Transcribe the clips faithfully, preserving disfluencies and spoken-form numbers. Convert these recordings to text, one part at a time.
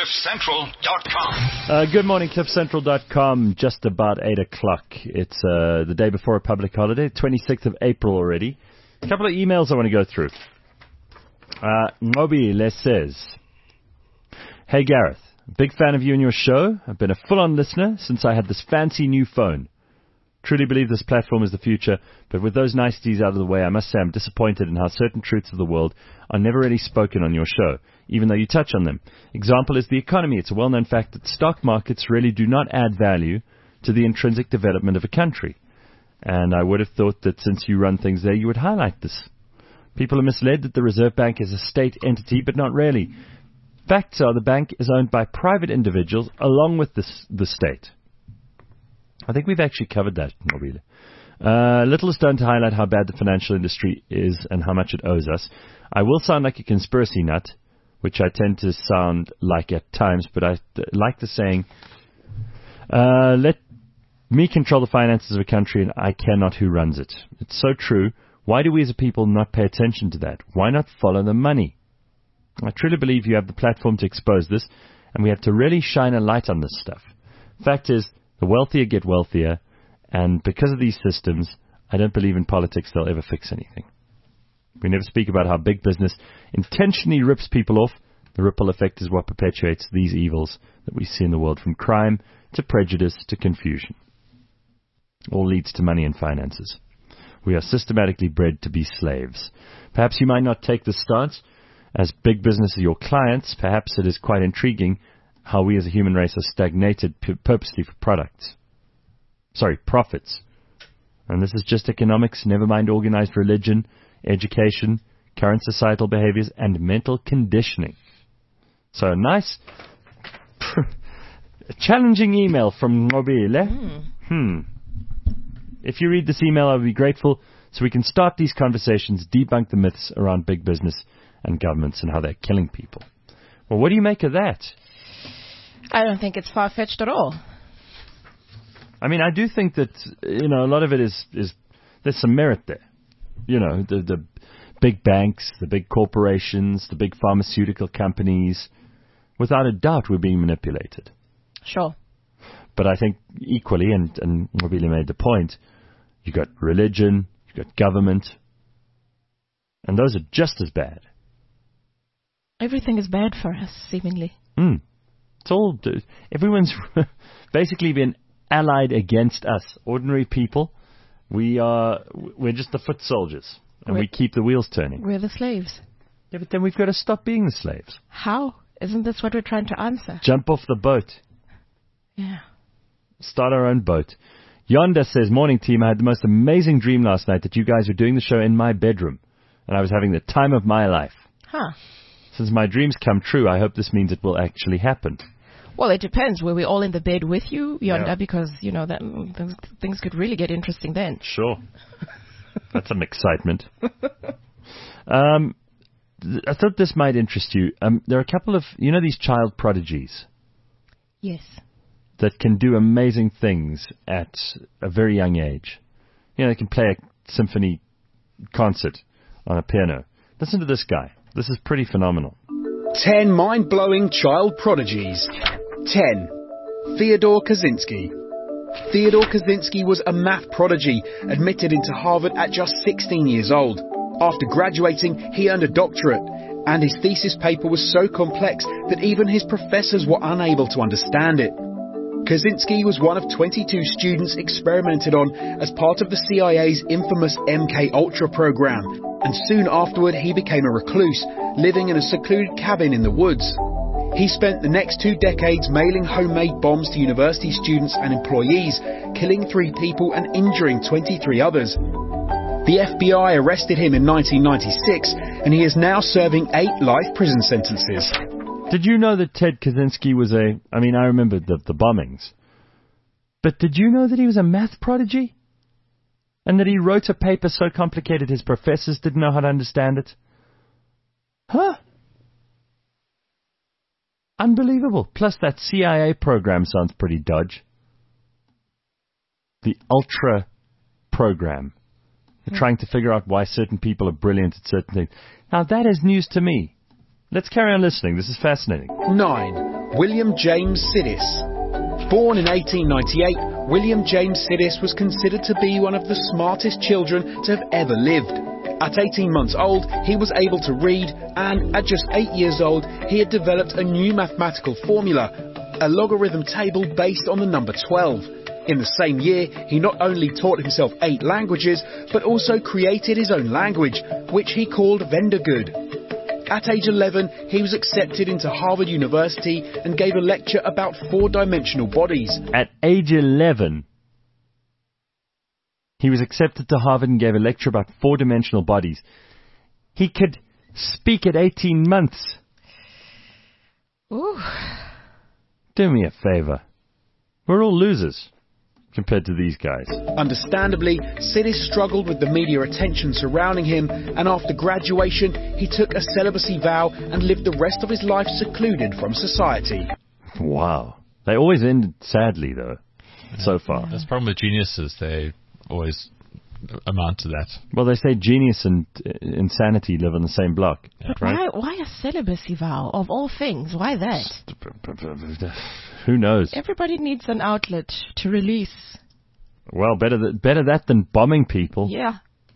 cliff central dot com. Uh, good morning, cliff central dot com. Just about eight o'clock. It's uh, the day before a public holiday, twenty-sixth of April already. A couple of emails I want to go through. Uh, Ngobile says, "Hey Gareth, big fan of you and your show. I've been a full-on listener since I had this fancy new phone. Truly believe this platform is the future, but with those niceties out of the way, I must say I'm disappointed in how certain truths of the world are never really spoken on your show, even though you touch on them. Example is the economy. It's a well-known fact that stock markets really do not add value to the intrinsic development of a country. And I would have thought that since you run things there, you would highlight this. People are misled that the Reserve Bank is a state entity, but not really. Facts are the bank is owned by private individuals along with the, the state." I think we've actually covered that, Mobile. Uh, little is done to highlight how bad the financial industry is and how much it owes us. I will sound like a conspiracy nut, which I tend to sound like at times, but I th- like the saying, uh, let me control the finances of a country and I care not who runs it. It's so true. Why do we as a people not pay attention to that? Why not follow the money? I truly believe you have the platform to expose this, and we have to really shine a light on this stuff. Fact is, the wealthier get wealthier, and because of these systems, I don't believe in politics they'll ever fix anything. We never speak about how big business intentionally rips people off. The ripple effect is what perpetuates these evils that we see in the world, from crime to prejudice to confusion. All leads to money and finances. We are systematically bred to be slaves. Perhaps you might not take this stance. As big business are your clients, perhaps it is quite intriguing how we as a human race are stagnated p- purposely for products. Sorry, profits. And this is just economics, never mind organized religion, education, current societal behaviors, and mental conditioning." So a nice, challenging email from Mobile. Mm. Hmm. If you read this email, I would be grateful so we can start these conversations, debunk the myths around big business and governments and how they're killing people. Well, what do you make of that? I don't think it's far-fetched at all. I mean, I do think that, you know, a lot of it is, is there's some merit there. You know, the, the big banks, the big corporations, the big pharmaceutical companies, without a doubt we're being manipulated. Sure. But I think equally, and, and Mobile made the point, you've got religion, you've got government, and those are just as bad. Everything is bad for us, seemingly. Hmm. It's all, everyone's basically been allied against us, ordinary people. We are, we're just the foot soldiers, and we're, we keep the wheels turning. We're the slaves. Yeah, but then we've got to stop being the slaves. How? Isn't this what we're trying to answer? Jump off the boat. Yeah. Start our own boat. Yonda says, "Morning team, I had the most amazing dream last night that you guys were doing the show in my bedroom, and I was having the time of my life. Huh. Since my dreams come true, I hope this means it will actually happen." Well, it depends. Were we all in the bed with you, Yonda? Yeah. Because, you know, that th- things could really get interesting then. Sure. That's some excitement. um, th- I thought this might interest you. Um, there are a couple of, you know, these child prodigies. Yes. That can do amazing things at a very young age. You know, they can play a symphony concert on a piano. Listen to this guy. This is pretty phenomenal. Ten mind-blowing child prodigies. Ten. Theodore Kaczynski. Theodore Kaczynski was a math prodigy, admitted into Harvard at just sixteen years old. After graduating, he earned a doctorate, and his thesis paper was so complex that even his professors were unable to understand it. Kaczynski was one of twenty-two students experimented on as part of the C I A's infamous M K Ultra program, and soon afterward he became a recluse, living in a secluded cabin in the woods. He spent the next two decades mailing homemade bombs to university students and employees, killing three people and injuring twenty-three others. The F B I arrested him in nineteen ninety-six, and he is now serving eight life prison sentences. Did you know that Ted Kaczynski was a... I mean, I remember the, the bombings. But did you know that he was a math prodigy? And that he wrote a paper so complicated his professors didn't know how to understand it? Huh? Unbelievable. Plus that C I A program sounds pretty dodge. The Ultra program. They're trying to figure out why certain people are brilliant at certain things. Now that is news to me. Let's carry on listening. This is fascinating. Nine. William James Sidis. Born in eighteen ninety-eight, William James Sidis was considered to be one of the smartest children to have ever lived. At eighteen months old, he was able to read, and at just eight years old, he had developed a new mathematical formula, a logarithm table based on the number twelve. In the same year, he not only taught himself eight languages, but also created his own language, which he called Vendergood. At age eleven, he was accepted into Harvard University and gave a lecture about four-dimensional bodies. At age eleven, he was accepted to Harvard and gave a lecture about four-dimensional bodies. He could speak at eighteen months. Ooh. Do me a favor. We're all losers compared to these guys. Understandably, Sidis struggled with the media attention surrounding him, and after graduation, he took a celibacy vow and lived the rest of his life secluded from society. Wow. They always end sadly, though, yeah. so far. That's the problem with geniuses. They always amount to that. Well, they say genius and insanity live on the same block. But right? why, why a celibacy vow, of all things? Why that? Who knows? Everybody needs an outlet to release. Well, better, th- better that than bombing people. Yeah.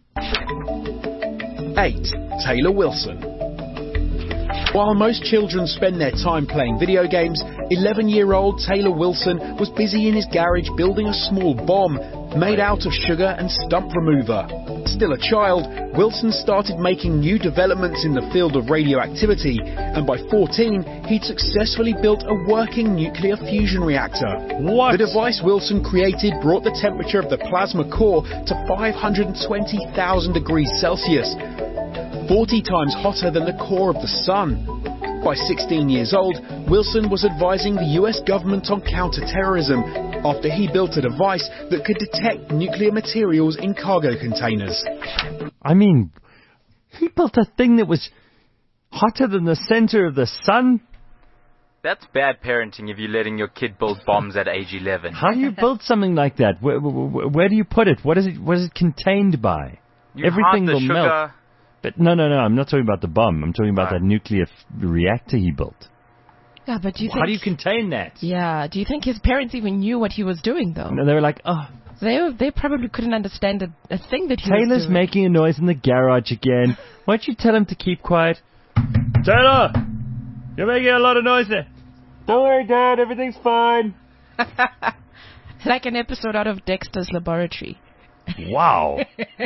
eight. Taylor Wilson. While most children spend their time playing video games, eleven-year-old Taylor Wilson was busy in his garage building a small bomb made out of sugar and stump remover. Still a child, Wilson started making new developments in the field of radioactivity, and by fourteen, he'd successfully built a working nuclear fusion reactor. What? The device Wilson created brought the temperature of the plasma core to five hundred twenty thousand degrees Celsius, forty times hotter than the core of the sun. By sixteen years old, Wilson was advising the U S government on counter-terrorism after he built a device that could detect nuclear materials in cargo containers. I mean, he built a thing that was hotter than the center of the sun? That's bad parenting if you're letting your kid build bombs at age eleven. How do you build something like that? Where, where, where do you put it? What is it? What is it contained by? You Everything hide the will sugar. melt. But no, no, no. I'm not talking about the bomb. I'm talking about Right. that nuclear f- reactor he built. Yeah, but do you How think... do you contain that? Yeah, do you think his parents even knew what he was doing, though? No, they were like, oh, They they probably couldn't understand a, a thing that he Taylor's was doing. making a noise in the garage again. Why don't you tell him to keep quiet? Taylor, you're making a lot of noise there. Don't worry, Dad. Everything's fine. Like an episode out of Dexter's Laboratory. Wow.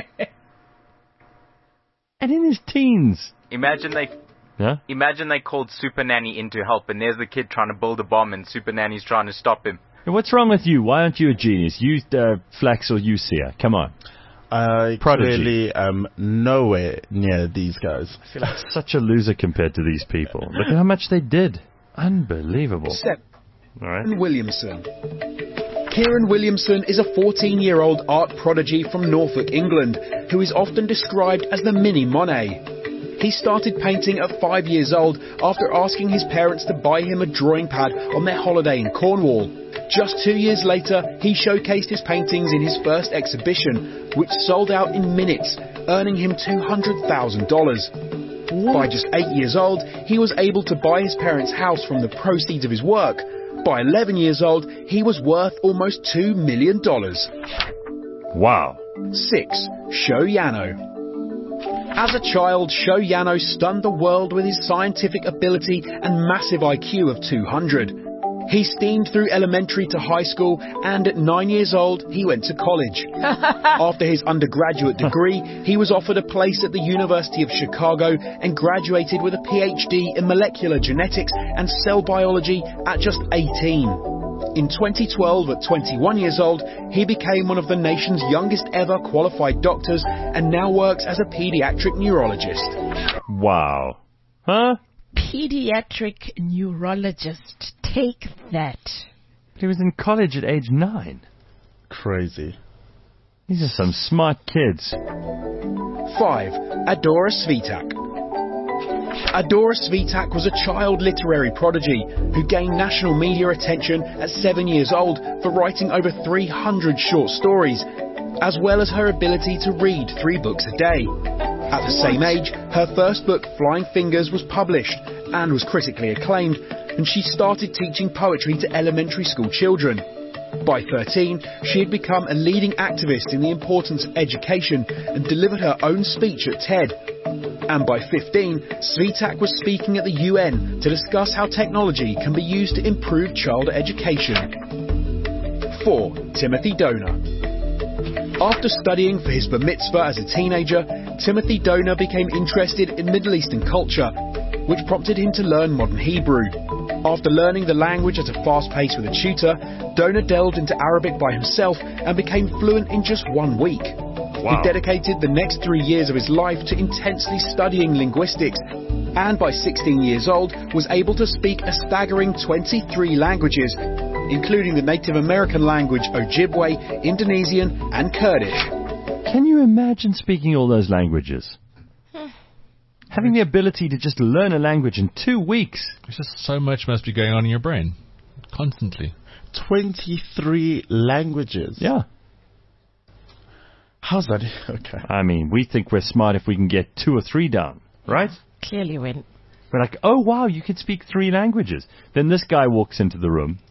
And in his teens. Imagine they, Yeah? imagine they called Super Nanny in to help, and there's the kid trying to build a bomb, and Super Nanny's trying to stop him. Hey, what's wrong with you? Why aren't you a genius? You, uh, Flax or you, Sia. Come on. I Prodigy. clearly am nowhere near these guys. I feel like such a loser compared to these people. Look at how much they did. Unbelievable. seven. All right. Kieran Williamson. Kieran Williamson is a fourteen-year-old art prodigy from Norfolk, England, who is often described as the mini Monet. He started painting at five years old after asking his parents to buy him a drawing pad on their holiday in Cornwall. Just two years later, he showcased his paintings in his first exhibition, which sold out in minutes, earning him two hundred thousand dollars. By just eight years old, he was able to buy his parents' house from the proceeds of his work. By eleven years old, he was worth almost two million dollars. Wow. six. Sho Yano. As a child, Sho Yano stunned the world with his scientific ability and massive I Q of two hundred. He steamed through elementary to high school, and at nine years old, he went to college. After his undergraduate degree, he was offered a place at the University of Chicago and graduated with a P H D in molecular genetics and cell biology at just eighteen. In twenty twelve, at twenty-one years old, he became one of the nation's youngest ever qualified doctors and now works as a pediatric neurologist. Wow. Huh? Pediatric neurologist. Take that. He was in college at age nine. Crazy. These are some smart kids. five. Adora Svitak. Adora Svitak was a child literary prodigy who gained national media attention at seven years old for writing over three hundred short stories, as well as her ability to read three books a day. At the same age, her first book, Flying Fingers, was published and was critically acclaimed, and she started teaching poetry to elementary school children. By thirteen, she had become a leading activist in the importance of education and delivered her own speech at TED. And by fifteen, Svitak was speaking at the U N to discuss how technology can be used to improve child education. four. Timothy Donor. After studying for his bar mitzvah as a teenager, Timothy Donor became interested in Middle Eastern culture, which prompted him to learn modern Hebrew. After learning the language at a fast pace with a tutor, Donor delved into Arabic by himself and became fluent in just one week. Wow. He dedicated the next three years of his life to intensely studying linguistics, and by sixteen years old was able to speak a staggering twenty-three languages, including the Native American language Ojibwe, Indonesian and Kurdish. Can you imagine speaking all those languages? Having the ability to just learn a language in two weeks. There's just so much must be going on in your brain. Constantly. twenty-three languages. Yeah. How's that? Okay. I mean, we think we're smart if we can get two or three down, right? Clearly when. We're like, oh, wow, you can speak three languages. Then this guy walks into the room.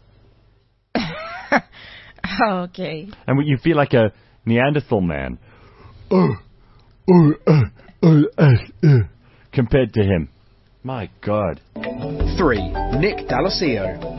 Okay. And you feel like a Neanderthal man. Oh, oh, uh, oh, uh, uh, compared to him. My God. three. Nick D'Alessio.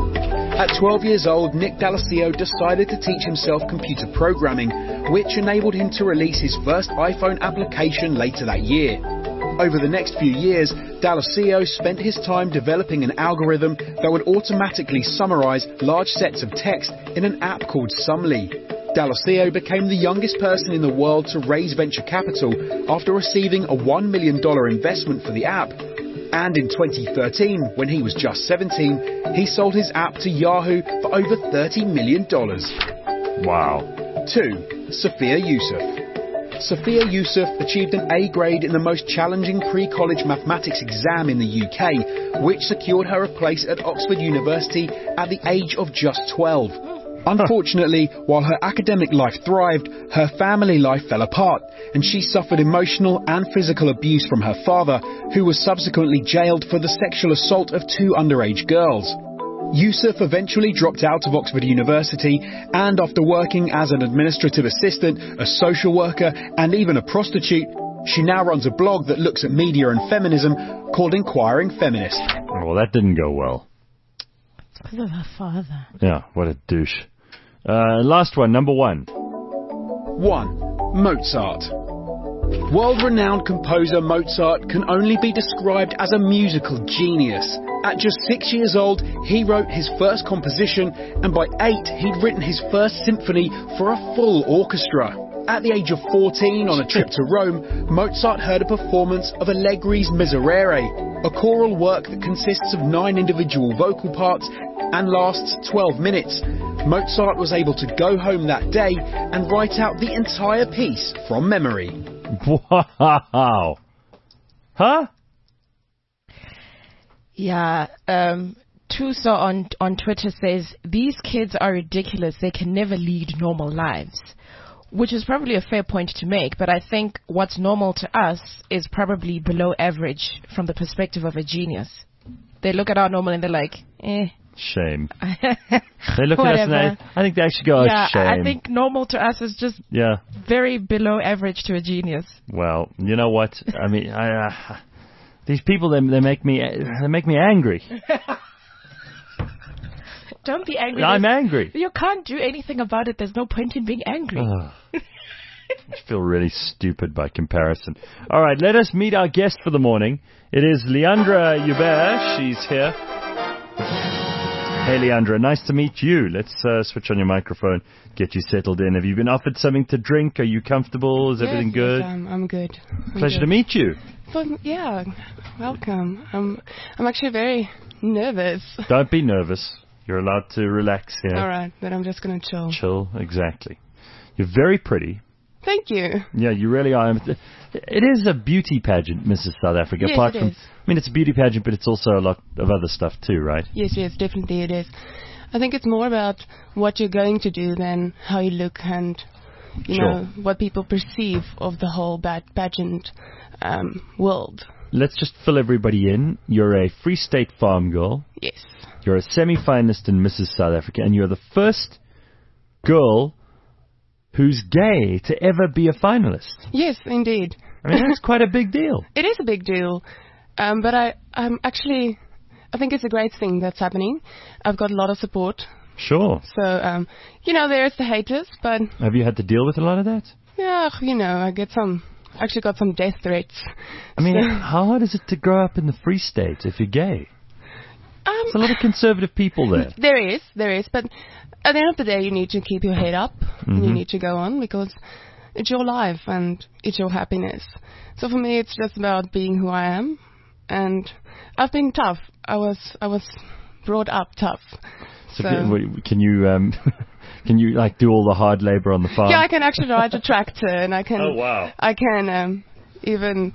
At twelve years old, Nick D'Alessio decided to teach himself computer programming, which enabled him to release his first iPhone application later that year. Over the next few years, D'Alessio spent his time developing an algorithm that would automatically summarize large sets of text in an app called Sumly. D'Alessio became the youngest person in the world to raise venture capital after receiving a one million dollars investment for the app. And in twenty thirteen, when he was just seventeen, he sold his app to Yahoo for over thirty million dollars. Wow. two. Sophia Yusuf. Sophia Yusuf achieved an A grade in the most challenging pre-college mathematics exam in the U K, which secured her a place at Oxford University at the age of just twelve. Unfortunately, while her academic life thrived, her family life fell apart, and she suffered emotional and physical abuse from her father, who was subsequently jailed for the sexual assault of two underage girls. Yusuf eventually dropped out of Oxford University, and after working as an administrative assistant, a social worker, and even a prostitute, she now runs a blog that looks at media and feminism called Inquiring Feminist. Oh, well, that didn't go well. Because of her father. Yeah, what a douche. Uh, last one, number one. one. Mozart. World-renowned composer Mozart can only be described as a musical genius. At just six years old, he wrote his first composition, and by eight, he'd written his first symphony for a full orchestra. At the age of fourteen, on a trip to Rome, Mozart heard a performance of Allegri's Miserere, a choral work that consists of nine individual vocal parts and lasts twelve minutes. Mozart was able to go home that day and write out the entire piece from memory. Wow. Huh? Yeah, um, Tuso on, on Twitter says, these kids are ridiculous. They can never lead normal lives. Which is probably a fair point to make, but I think what's normal to us is probably below average from the perspective of a genius. They look at our normal and they're like, eh. Shame. They look at us and Whatever. they, I think they actually go, oh, Yeah, shame. I think normal to us is just Yeah. very below average to a genius. Well, you know what? I mean, I, uh, these people, they, they make me, they make me angry. Don't be angry. I'm There's- angry. You can't do anything about it. There's no point in being angry. Ugh. I feel really stupid by comparison. All right, let us meet our guest for the morning. It is Leandra Hubert. She's here. Hey, Leandra, nice to meet you. Let's uh, switch on your microphone, get you settled in. Have you been offered something to drink? Are you comfortable? Is Yes, everything yes, good? I'm, I'm good. I'm Pleasure good. to meet you. But, yeah, welcome. I'm, I'm actually very nervous. Don't be nervous. You're allowed to relax here. All right, then I'm just going to chill. Chill, exactly. You're very pretty. Thank you. Yeah, you really are. It is a beauty pageant, Missus South Africa. Yes, apart it from, is. I mean, it's a beauty pageant, but it's also a lot of other stuff too, right? Yes, yes, definitely it is. I think it's more about what you're going to do than how you look and, you Sure. know, what people perceive of the whole bad pageant um, world. let's just fill everybody in. You're a Free State farm girl. Yes. You're a semi-finalist in Missus South Africa, and you're the first girl who's gay to ever be a finalist. Yes, indeed. I mean, that's quite a big deal. It is a big deal. Um, but I, I'm actually, I think it's a great thing that's happening. I've got a lot of support. Sure. So, um, you know, there's the haters, but... Have you had to deal with a lot of that? Yeah, you know, I get some, actually got some death threats. I mean, So- how hard is it to grow up in the Free State if you're gay? Um, There's a lot of conservative people there. There is, there is, but at the end of the day, you need to keep your head up, and you Mhm. need to go on, because it's your life, and it's your happiness. So for me, it's just about being who I am, and I've been tough. I was, I was brought up tough. So, So, can, wait, can you um, can you like do all the hard labor on the farm? yeah, I can actually ride a tractor, and I can, Oh, wow. I can um, even,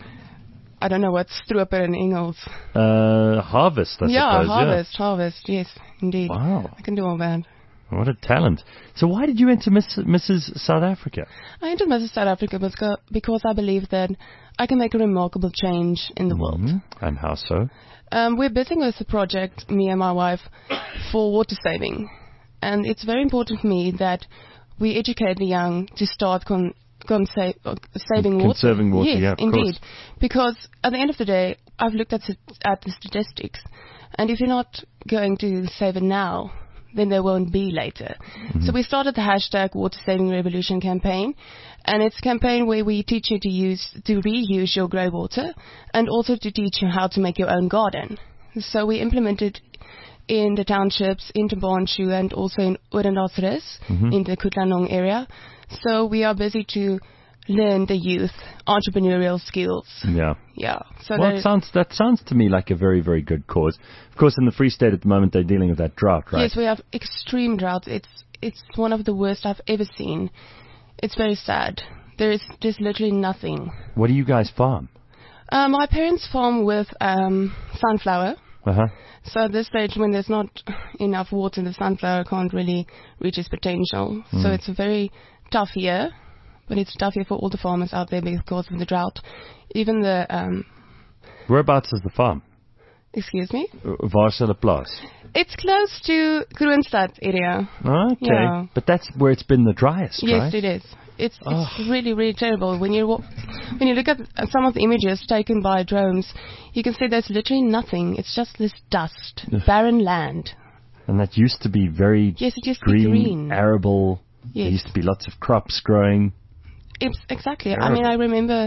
I don't know what's Stroper in Engels. Uh, harvest, I yeah, suppose. harvest, harvest, yes, indeed. Wow, I can do all that. what a talent! So, why did you enter Miss, Missus South Africa? I entered Missus South Africa because, because I believe that I can make a remarkable change in the world. Mhm. And how so? Um, we're busy with a project, me and my wife, for water saving. And it's very important for me that we educate the young to start con- con- sa- uh, saving water. Conserving water, yes, yeah, of indeed. course. Because at the end of the day, I've looked at, s- at the statistics. And if you're not going to save it now, then there won't be later. So we started the hashtag Water Saving Revolution campaign, and it's a campaign where we teach you to use to reuse your grey water, and also to teach you how to make your own garden. So we implemented in the townships, in Tabanshu, and also in Odendatsres, in the Kutlanong area. So we are busy to learn the youth entrepreneurial skills. Yeah. Yeah. So Well, there it is- sounds that sounds to me like a very, very good cause. Of course, in the Free State at the moment, they're dealing with that drought, right? Yes, we have extreme drought. It's it's one of the worst I've ever seen. It's very sad. There is just literally nothing. What do you guys farm? Uh, my parents farm with um, sunflower. Uh huh. So at this stage, when there's not enough water, the sunflower can't really reach its potential. So Mm. it's a very tough year, but it's tough year for all the farmers out there because of the drought. Even the, um, Whereabouts is the farm? excuse me, Varsele Plaas. it's close to Kroonstad area. Okay, Yeah. but that's where it's been the driest, Yes, right? it is. It's, Oh. it's really, really terrible. When you wa- when you look at uh, some of the images taken by drones, you can see there's literally nothing. It's just this dust, Ugh. barren land. And that used to be very Yes, it used to be green, green. arable. There Yes. used to be lots of crops growing. It's, exactly. I Terrible. mean, I remember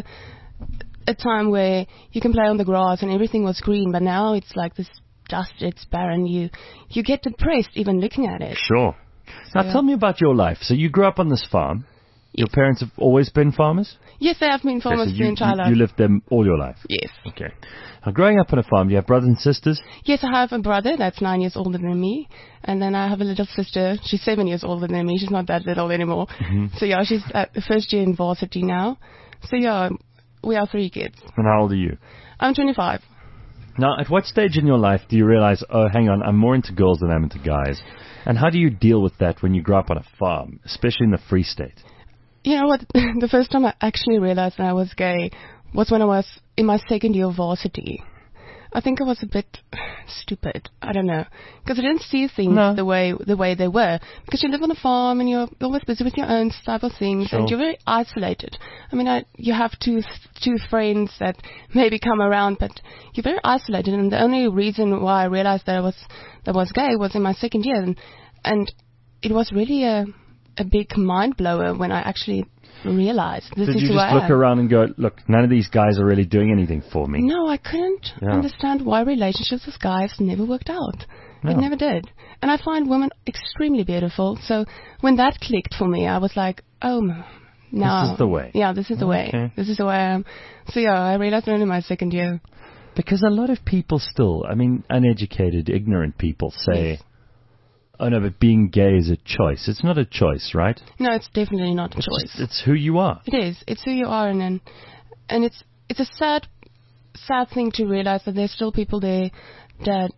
a time where you can play on the grass and everything was green, but now it's like this dust. It's barren. You you get depressed even looking at it. Sure. Now yeah. tell me about your life. So you grew up on this farm. Your parents have always been farmers? Yes, they have been Okay, farmers so the you, entire you, life. you lived there all your life? Yes. Okay. Now, growing up on a farm, do you have brothers and sisters? Yes, I have a brother that's nine years older than me, and then I have a little sister. She's seven years older than me. She's not that little anymore. Mm-hmm. So yeah, she's at the first year in varsity now. So yeah, we are three kids. And how old are you? I'm twenty-five. Now, at what stage in your life do you realize, oh, hang on, I'm more into girls than I'm into guys? And how do you deal with that when you grow up on a farm, especially in the Free State? You know what? The first time I actually realized that I was gay was when I was in my second year of varsity. I think I was a bit stupid. I don't know, because I didn't see things No. the way the way they were. Because you live on a farm and you're always busy with your own type of things, Sure. and you're very isolated. I mean, I, you have two two friends that maybe come around, but you're very isolated. And the only reason why I realized that I was that I was gay was in my second year, and, and it was really a a big mind blower when I actually realized this Did is you who just I look am. around and go, look, none of these guys are really doing anything for me? No, I couldn't Yeah. understand why relationships with guys never worked out. No. It never did. And I find women extremely beautiful. So when that clicked for me, I was like, oh, m- now. This is the way. Yeah, this is the way. Okay. This is the way I am. So yeah, I realized only in my second year. Because a lot of people still, I mean, uneducated, ignorant people say, Yes. oh no, but being gay is a choice. It's not a choice, right? No, it's definitely not a It's choice. just- it's who you are. It is. It's who you are, and and, and it's it's a sad, sad thing to realize that there's still people there that,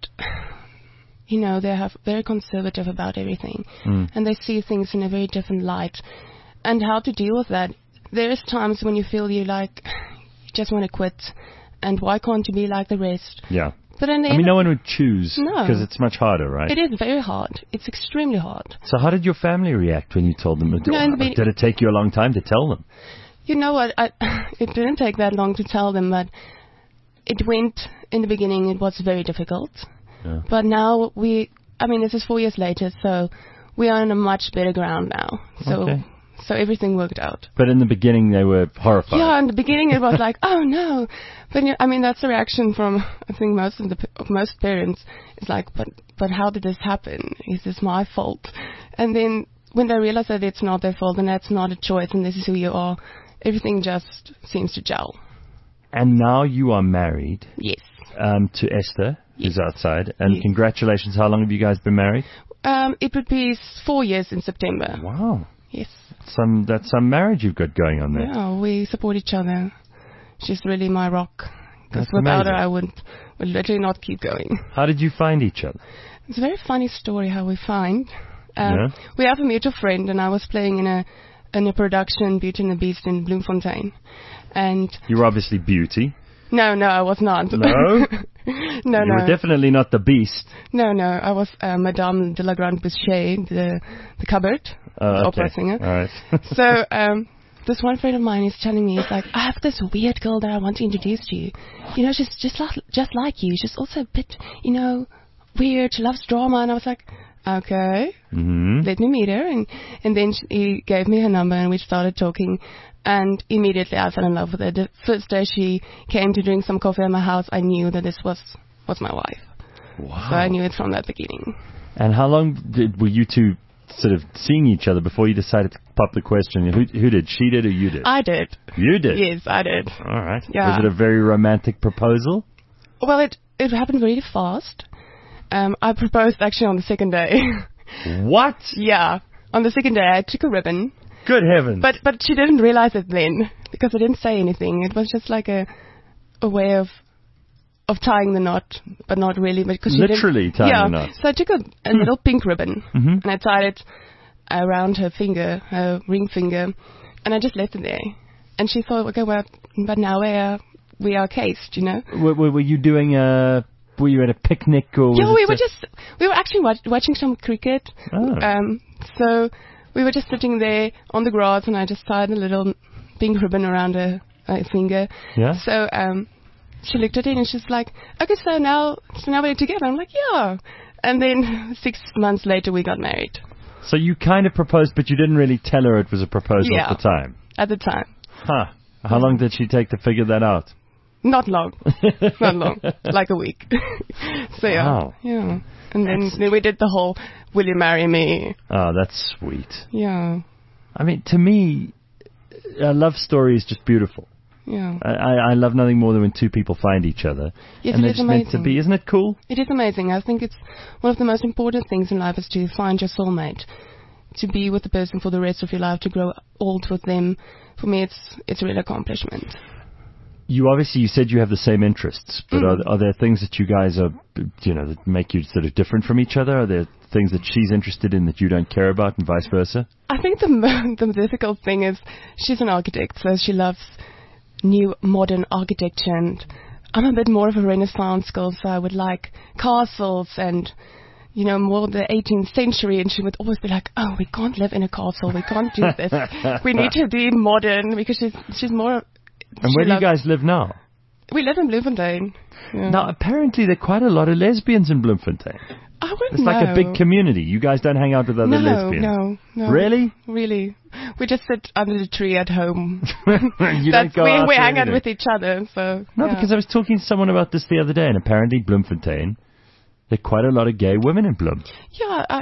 you know, they have very conservative about everything, Mm. and they see things in a very different light. And how to deal with that? There's times when you feel you like you just want to quit, and why can't you be like the rest? Yeah. But in the I end mean, no of- one would choose No. because it's much harder, right? It is very hard. It's extremely hard. So how did your family react when you told them? No, in the be- Did it take you a long time to tell them? You know what? I, it didn't take that long to tell them, but it went in the beginning. It was very difficult. Yeah. But now we, I mean, this is four years later, so we are on a much better ground now. So, Okay. so everything worked out. But in the beginning, they were horrified. Yeah, in the beginning it was like, oh no. But you know, I mean, that's the reaction from I think most of the of most parents. It's like, but but how did this happen? Is this my fault? And then when they realize that it's not their fault and that's not a choice and this is who you are, everything just seems to gel. And now you are married Yes. um, to Esther, who's Yes. outside. And Yes. congratulations. How long have you guys been married? Um, it would be s- four years in September. Wow. Yes. Some That's some marriage you've got going on there. Yeah, we support each other. She's really my rock. Because That's without amazing. her, I would would literally not keep going. How did you find each other? It's a very funny story how we find. Um, Yeah? We have a mutual friend, and I was playing in a in a production, Beauty and the Beast, in Bloemfontein. And You're obviously Beauty. no, no, I was not. No? no, You no, were definitely not the Beast. no, no. I was uh, Madame de la Grande Boucher, the the cupboard, Uh, the okay. opera singer. All right. So um, this one friend of mine is telling me, he's like, I have this weird girl that I want to introduce to you. You know, she's just like, just like you. She's also a bit, you know, weird. She loves drama. And I was like, okay, hmm let me meet her. And, and then she, he gave me her number and we started talking. And immediately I fell in love with her. The first day she came to drink some coffee at my house, I knew that this was, was my wife. Wow. So I knew it from that beginning. And how long did, were you two sort of seeing each other before you decided to pop the question? Who, who did? She did or you did? I did. You did? Yes, I did. All right. Yeah. Was it a very romantic proposal? Well, it, it happened really fast. Um, I proposed actually on the second day. What? Yeah. On the second day, I took a ribbon. Good heavens. But but she didn't realize it then because I didn't say anything. It was just like a a way of of tying the knot, but not really. Because she Literally didn't, tying yeah. the knot. So I took a, a little pink ribbon Mhm. and I tied it around her finger, her ring finger, and I just left it there. And she thought, okay, well, but now we are we are cased, you know. Were, were, were you doing a... Were you at a picnic or... Was Yeah, it we were a- just we were actually watch, watching some cricket. Oh. Um, so we were just sitting there on the grass, and I just tied a little pink ribbon around her, her finger. Yeah? So um, she looked at it and she's like, "Okay, so now, so now we're together." I'm like, "Yeah." And then six months later, we got married. So you kind of proposed, but you didn't really tell her it was a proposal Yeah. at the time. At the time, Huh. How long did she take to figure that out? not long, not long, like a week. So yeah, Wow. yeah. And then, then we did the whole "Will you marry me?" Oh, that's sweet. Yeah, I mean, to me, a love story is just beautiful. yeah. I, I I love nothing more than when two people find each other. Yes, and it they're is just meant to amazing. be. Isn't it cool? It is amazing. I think it's one of the most important things in life is to find your soulmate, to be with the person for the rest of your life, to grow old with them. For me, it's it's a real accomplishment. You obviously, you said you have the same interests, but Mm. are, are there things that you guys are, you know, that make you sort of different from each other? Are there things that she's interested in that you don't care about and vice versa? I think the mo- the difficult thing is she's an architect, so she loves new modern architecture, and I'm a bit more of a Renaissance girl, so I would like castles and, you know, more the eighteenth century, and she would always be like, "Oh, we can't live in a castle, we can't do this, we need to be modern," because she's she's more. And she where do you loves- guys live now? We live in Bloemfontein. Yeah. Now, apparently, there are quite a lot of lesbians in Bloemfontein. I wouldn't It's like know. a big community. You guys don't hang out with other no, lesbians. No, no. Really? Really. We just sit under the tree at home. you That's, don't go we out we or hang out anything. with each other, so. No, yeah. because I was talking to someone about this the other day, and apparently Bloemfontein, there are quite a lot of gay women in Bloem. Yeah, I,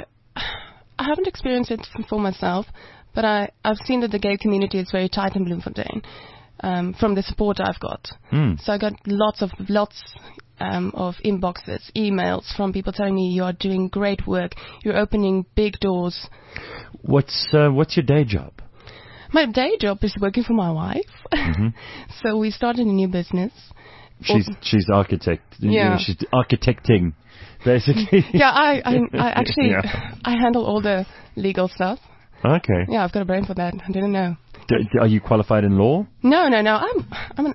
I haven't experienced it for myself, but I, I've seen that the gay community is very tight in Bloemfontein, um, from the support I've got. Mm. So I got lots of, lots um, of inboxes, emails from people telling me you are doing great work, you're opening big doors. What's uh, what's your day job? My day job is working for my wife. Mm-hmm. So we started a new business. She's she's architect. Yeah. She's architecting, basically. Yeah, I I, I actually Yeah. I handle all the legal stuff. Okay. Yeah, I've got a brain for that. I didn't know. D- d- are you qualified in law? No, no, no. I'm I'm an,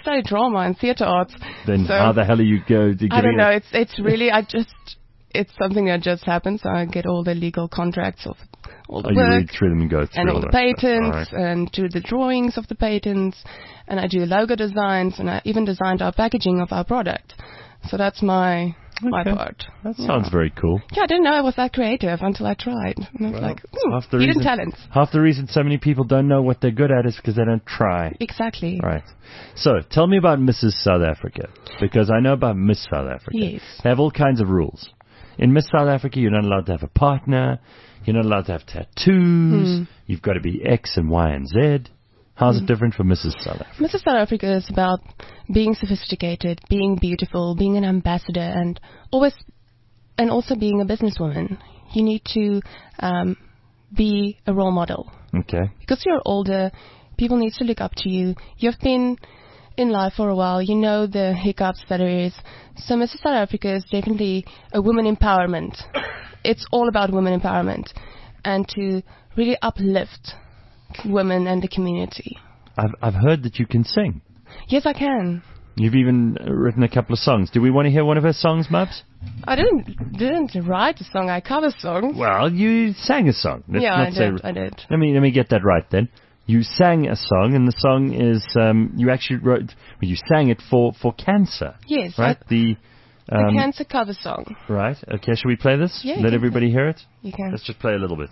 study drama and theatre arts. Then so how the hell are you go? To I don't giving know. it- It's it's really I just it's something that just happens. So I get all the legal contracts of all the Oh, you work read through them and go through and all the that stuff. patents All right. and do the drawings of the patents, and I do logo designs, and I even designed our packaging of our product. So that's my my Okay. part. That Yeah. sounds very cool. Yeah, I didn't know I was that creative until I tried. And I was like, It's ooh, half the hidden reason- talent. Half the reason so many people don't know what they're good at is because they don't try. Exactly. Right. So, tell me about Missus South Africa, because I know about Miss South Africa. Yes. They have all kinds of rules. In Miss South Africa, you're not allowed to have a partner. You're not allowed to have tattoos. Hmm. You've got to be X and Y and Z. How's it different from Missus South Africa? Missus South Africa is about being sophisticated, being beautiful, being an ambassador, and always, and also being a businesswoman. You need to um, be a role model. Okay. Because you're older, people need to look up to you. You've been in life for a while. You know the hiccups that there is. So Missus South Africa is definitely a women empowerment. It's all about women empowerment and to really uplift women and the community. I've I've heard that you can sing. Yes, I can. You've even uh, written a couple of songs. Do we want to hear one of her songs, Mubs? I didn't didn't write a song. I cover songs. Well, you sang a song. Let's yeah, not I say- did. I did. Let me let me get that right then. You sang a song, and the song is um, you actually wrote. Well, you sang it for, for cancer, Yes, right? I, The the um, cancer cover song. right. Okay, shall we play this? Yeah, you Let can everybody hear it. You can. Let's just play a little bit.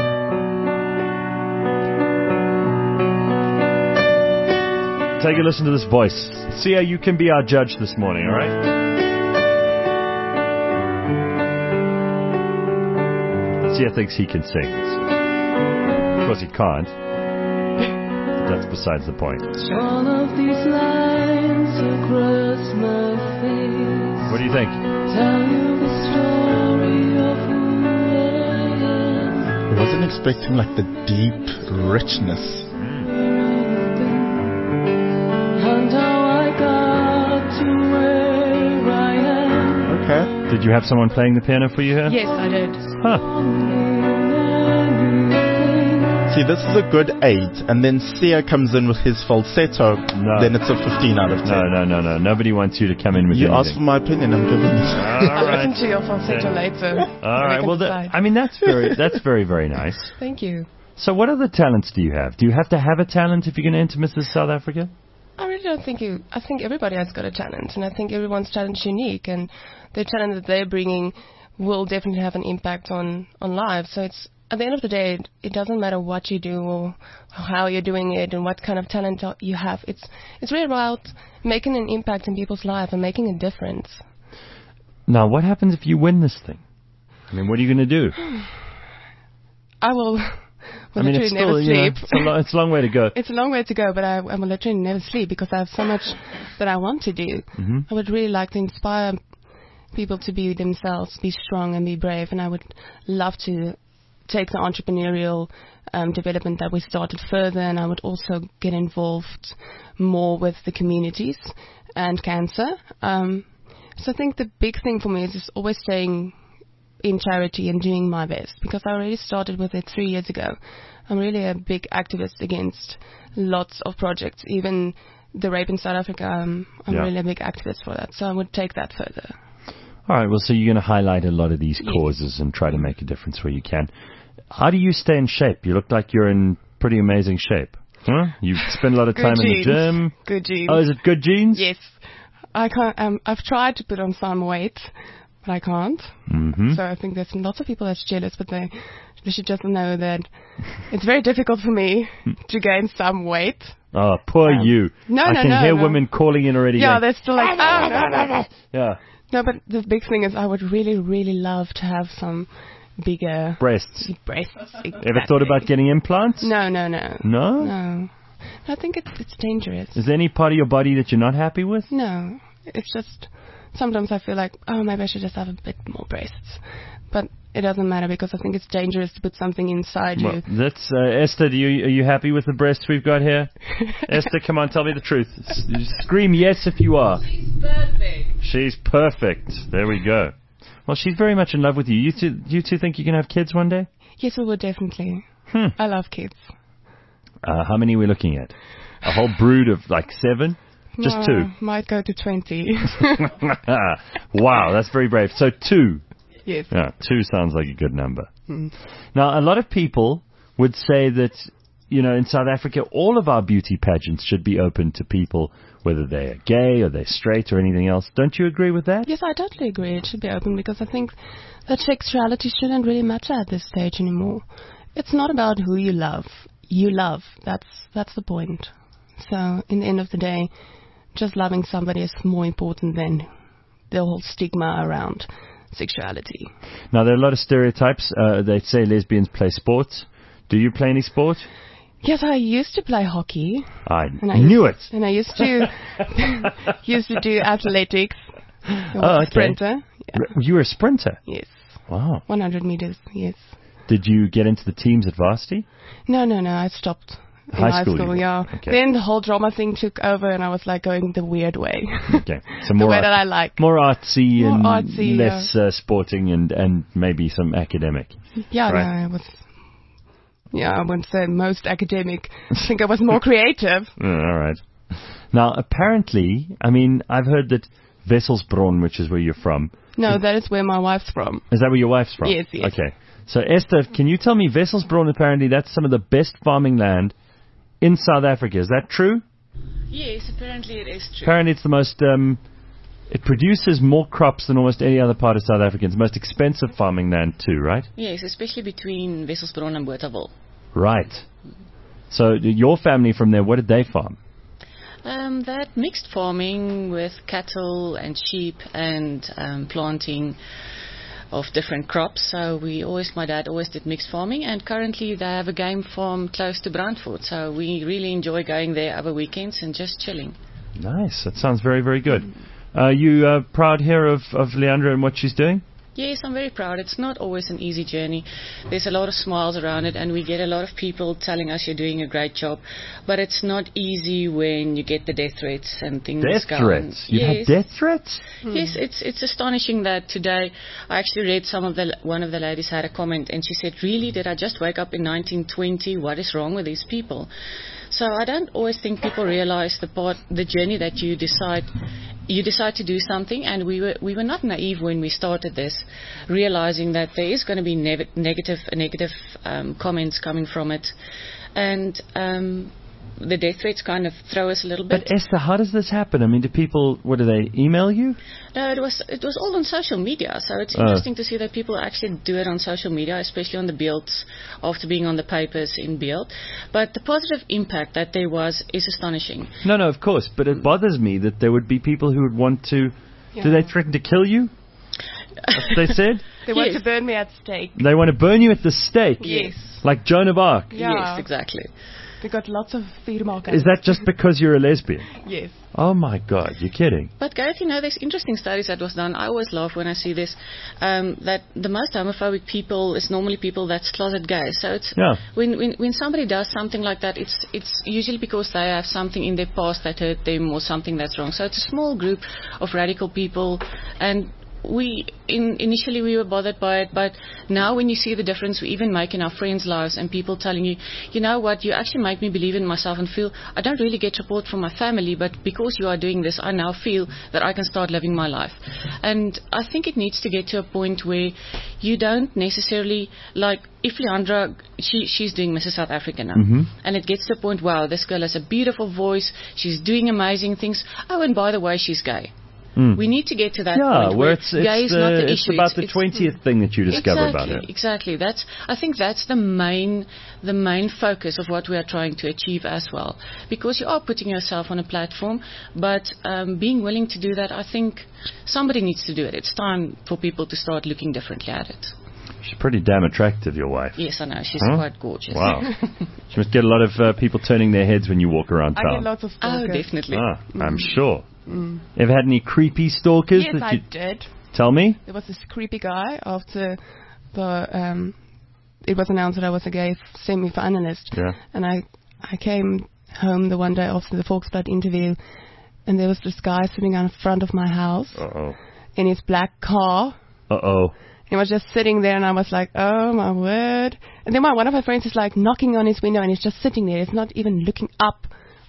Take a listen to this voice. Sia, you can be our judge this morning, all right? Sia thinks he can sing. Of course he can't. That's besides the point. All of these lines across my face What do you think? tell you the story of who I am. I wasn't expecting like the deep richness. And how I got to where I am. Okay. Did you have someone playing the piano for you here? Yes, I did. Huh. See, this is a good eight, and then Sia comes in with his falsetto. No. Then it's a fifteen out of ten. No, no, no, no. Nobody wants you to come in with You anything. asked for my opinion, I'm giving it. All I'll right. listen to your falsetto Okay. later. All right. can Well, that, decide. I mean, that's very, that's very, very nice. Thank you. So, what other talents do you have? Do you have to have a talent if you're going to enter Missus South Africa? I really don't think you. I think everybody has got a talent, and I think everyone's talent is unique, and the talent that they're bringing will definitely have an impact on on lives. So it's at the end of the day, it, it doesn't matter what you do or how you're doing it and what kind of talent you have. It's it's really about making an impact in people's lives and making a difference. Now, what happens if you win this thing? I mean, what are you going to do? I will. will I mean, literally it's still, never you know, sleep. it's, a lo- it's a long way to go. It's a long way to go, but I, I will literally never sleep because I have so much that I want to do. Mm-hmm. I would really like to inspire people to be themselves, be strong and be brave, and I would love to take the entrepreneurial um, development that we started further, and I would also get involved more with the communities and cancer. Um, so I think the big thing for me is just always staying in charity and doing my best, because I already started with it three years ago. I'm really a big activist against lots of projects, even the rape in South Africa. Um, I'm Yeah. really a big activist for that, so I would take that further. All right. Well, so you're going to highlight a lot of these Yes. causes and try to make a difference where you can. How do you stay in shape? You look like you're in pretty amazing shape. Huh? You spend a lot of Good time in the genes. gym. Good genes. Oh, is it good genes? Yes. I can't. Um, I've tried to put on some weight, but I can't. Mm-hmm. So I think there's lots of people that's jealous, but they they should just know that it's very difficult for me to gain some weight. Oh, poor Um, you. no, I no, can no, hear no. women calling in already. Yeah, going, they're still like, oh, no, no, no. yeah, No, but the big thing is I would really, really love to have some bigger breasts. breasts. Ever thought about getting implants? No, no, no. No? No. I think it's it's dangerous. Is there any part of your body that you're not happy with? No. It's just, sometimes I feel like, oh, maybe I should just have a bit more breasts. But it doesn't matter because I think it's dangerous to put something inside Well, you. that's uh, Esther. Do you, are you happy with the breasts we've got here? Esther, come on, tell me the truth. S- scream yes if you are. She's perfect. She's perfect. There we go. Well, she's very much in love with you. You two, you two think you can have kids one day? Yes, we would definitely. Hmm. I love kids. Uh, how many are we looking at? A whole brood of like seven? Just Uh, two. Might go to twenty. Wow, that's very brave. So two. Yes. Yeah, two sounds like a good number. Mm. Now, a lot of people would say that, you know, in South Africa, all of our beauty pageants should be open to people, whether they're gay or they're straight or anything else. Don't you agree with that? Yes, I totally agree. It should be open because I think that sexuality shouldn't really matter at this stage anymore. It's not about who you love. You love. That's that's the point. So, in the end of the day, just loving somebody is more important than the whole stigma around sexuality. Now, there are a lot of stereotypes. Uh, they say lesbians play sports. Do you play any sport? Yes, I used to play hockey. I And I knew used, it. And I used to used to do athletics. I was Oh, a okay. sprinter. Yeah. R- You were a sprinter. Yes. Wow. one hundred meters, yes. Did you get into the teams at varsity? No, no, no, I stopped. In High high school school, you yeah. were. Okay. Then the whole drama thing took over and I was like going the weird way. Okay. So the more way art- that I like. more artsy More and artsy, less uh, sporting and, and maybe some academic. Yeah, Right. no, I was, yeah, I wouldn't say most academic. I think I was more creative. Uh, all right. Now, apparently, I mean, I've heard that Wesselsbron, which is where you're from, No, that is where my wife's from. is that where your wife's from? Yes, yes. Okay. So, Esther, can you tell me, Wesselsbron, apparently, that's some of the best farming land in South Africa. Is that true? Yes, apparently it is true. Apparently, it's the most, um, it produces more crops than almost any other part of South Africa. It's the most expensive farming land, too, right? Yes, especially between Wesselsbron and Bothaville. Right. So, your family from there, what did they farm? Um, that mixed farming with cattle and sheep and um, planting of different crops. So we always, my dad always did mixed farming, and currently they have a game farm close to Brandfort. So we really enjoy going there over weekends and just chilling. Nice. That sounds very, very good. Are you uh, proud here of, of Leandra and what she's doing? Yes, I'm very proud. It's not always an easy journey. There's a lot of smiles around it, and we get a lot of people telling us you're doing a great job. But it's not easy when you get the death threats and things. Death going. threats? You Yes. have death threats? Yes, it's it's astonishing that today I actually read some of the one of the ladies had a comment and she said, "Really, did I just wake up in nineteen twenty? What is wrong with these people?" So I don't always think people realize the part, the journey that you decide. You decide to do something, and we were we were not naive when we started this, realizing that there is going to be ne- negative negative um, comments coming from it, and um, the death threats kind of throw us a little bit. But Esther, how does this happen? I mean, do people, what do they, email you? No, it was it was all on social media, so it's Oh. interesting to see that people actually do it on social media, especially on the Beelds, after being on the papers in Beeld. But the positive impact that there was is astonishing. No, no, of course. But it bothers me that there would be people who would want to, do they threaten to kill you? That's what they said? They want Yes. to burn me at stake. They want to burn you at the stake? Yes. Like Joan of Arc? Yeah. Yes, exactly. They got lots of vuurmakers. Is that just because you're a lesbian? Yes. Oh my God, you're kidding. But Gareth, you know, there's interesting studies that was done. I always laugh when I see this, um, that the most homophobic people is normally people that's closet gay. So it's Yeah. when, when when somebody does something like that, it's it's usually because they have something in their past that hurt them or something that's wrong. So it's a small group of radical people, and we in, initially we were bothered by it, but now when you see the difference we even make in our friends' lives and people telling you, you know what, you actually make me believe in myself and feel I don't really get support from my family, but because you are doing this, I now feel that I can start living my life. And I think it needs to get to a point where you don't necessarily, like if Leandra, she, she's doing Missus South Africa now, Mhm. and it gets to a point, wow, this girl has a beautiful voice, she's doing amazing things. Oh, and by the way, she's gay. Mm. We need to get to that Yeah, point where it's, it's, gay is the, not the it's issue. about the It's- twentieth thing that you discover exactly, about it. Exactly. That's. I think that's the main, the main focus of what we are trying to achieve as well. Because you are putting yourself on a platform, but um, being willing to do that, I think somebody needs to do it. It's time for people to start looking differently at it. She's pretty damn attractive, your wife. Yes, I know. She's Huh? quite gorgeous. Wow. She must get a lot of uh, people turning their heads when you walk around I town. get lots of Oh, stalkers. definitely. Ah, I'm sure. Mm. Ever had any creepy stalkers? Yes, that I you did. Tell me. There was this creepy guy after the um, it was announced that I was a gay semi-finalist, Yeah. and I I came home the one day after the Volksblad interview, and there was this guy sitting in front of my house Uh oh. in his black car. Uh oh. He was just sitting there, and I was like, oh my word. And then my, one of my friends is like knocking on his window, and he's just sitting there. He's not even looking up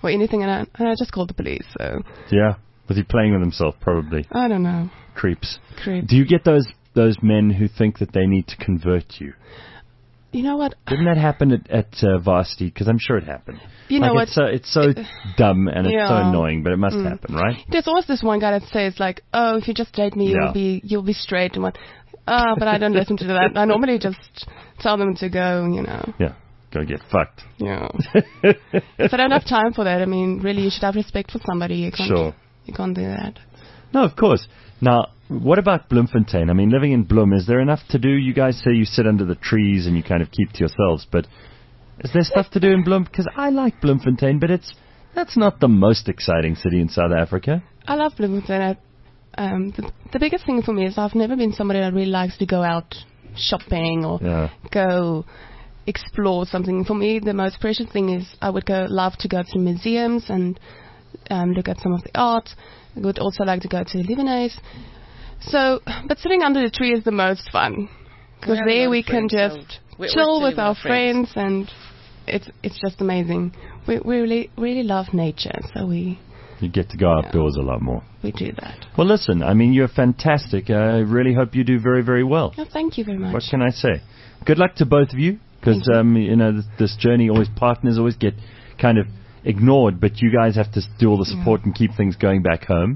or anything, and I, and I just called the police. So Yeah. Was he playing with himself? Probably. I don't know. Creeps. Creep. Do you get those those men who think that they need to convert you? You know what? Didn't that happen at, at uh, Varsity? Because I'm sure it happened. You like know what? It's so, it's so dumb and it's so Yeah. annoying, but it must Mm. happen, right? There's always this one guy that says like, "Oh, if you just date me, Yeah. you'll be you'll be straight," and what? Ah, but I don't listen to that. I normally just tell them to go. You know. Yeah. Go get fucked. Yeah. If I don't have time for that, I mean, really, you should have respect for somebody. You can't. Sure. You can't do that. No, of course. Now, what about Bloemfontein? I mean, living in Bloem, is there enough to do? You guys say you sit under the trees and you kind of keep to yourselves, but is there stuff to do in Bloem? Because I like Bloemfontein, but it's that's not the most exciting city in South Africa. I love Bloemfontein. I, um, the, the biggest thing for me is I've never been somebody that really likes to go out shopping or Yeah. go explore something. For me, the most precious thing is I would go love to go to museums and um, look at some of the art. I would also like to go to Libanese. So, but sitting under the tree is the most fun because have a there lot we of can friends, so just we're always chill chilling with with our our friends. friends, and it's it's just amazing. We we really really love nature, so we You get to go outdoors a lot more. we do that. Well, listen, I mean, you're fantastic. I really hope you do very, very well. Oh, thank you very much. What can I say? Good luck to both of you, because Thank you. um, you know this, this journey always partners always get kind of ignored, but you guys have to do all the support and keep things going back home.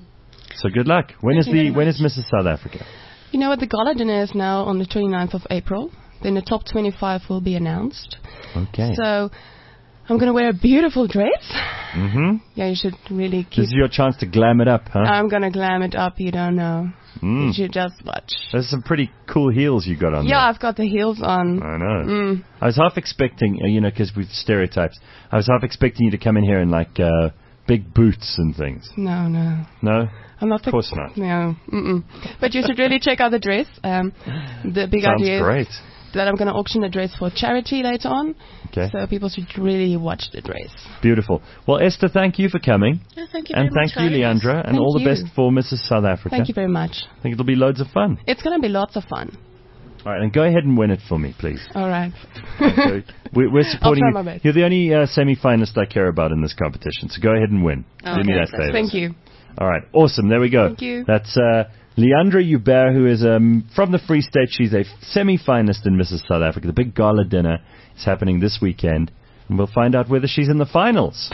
So good luck. When Thank is you the very when much. is Missus South Africa? You know what? The gala dinner is now on the twenty-ninth of April. Then the top twenty-five will be announced. Okay. So I'm going to wear a beautiful dress. Mm-hmm. Yeah, you should really keep. This is your chance to glam it up, huh? I'm going to glam it up. You don't know. Mm. You should just watch. There's some pretty cool heels you got on Yeah, there. I've got the heels on. I know. Mm. I was half expecting, uh, you know, because we've stereotypes. I was half expecting you to come in here in like uh, big boots and things. No, no. No, I'm not. of course not. No. Mm-mm. But you should really check out the dress. Um, the big Sounds idea great. is that I'm going to auction a dress for charity later on. Okay. So people should really watch the dress. Beautiful. Well, Esther, thank you for coming. Yeah, thank you And very thank much you, for having us. Leandra, and Thank all the you. best for Missus South Africa. Thank you very much. I think it'll be loads of fun. It's going to be lots of fun. All right, and go ahead and win it for me, please. All right. So we, we're supporting try you. my best. You're the only uh, semi-finalist I care about in this competition, so go ahead and win. Oh, Do me okay. that favor. Thank you. All right, awesome. There we go. Thank you. That's uh, Leandra Hubert, who is um, from the Free State. She's a semi-finalist in Missus South Africa. The big gala dinner is happening this weekend, and we'll find out whether she's in the finals.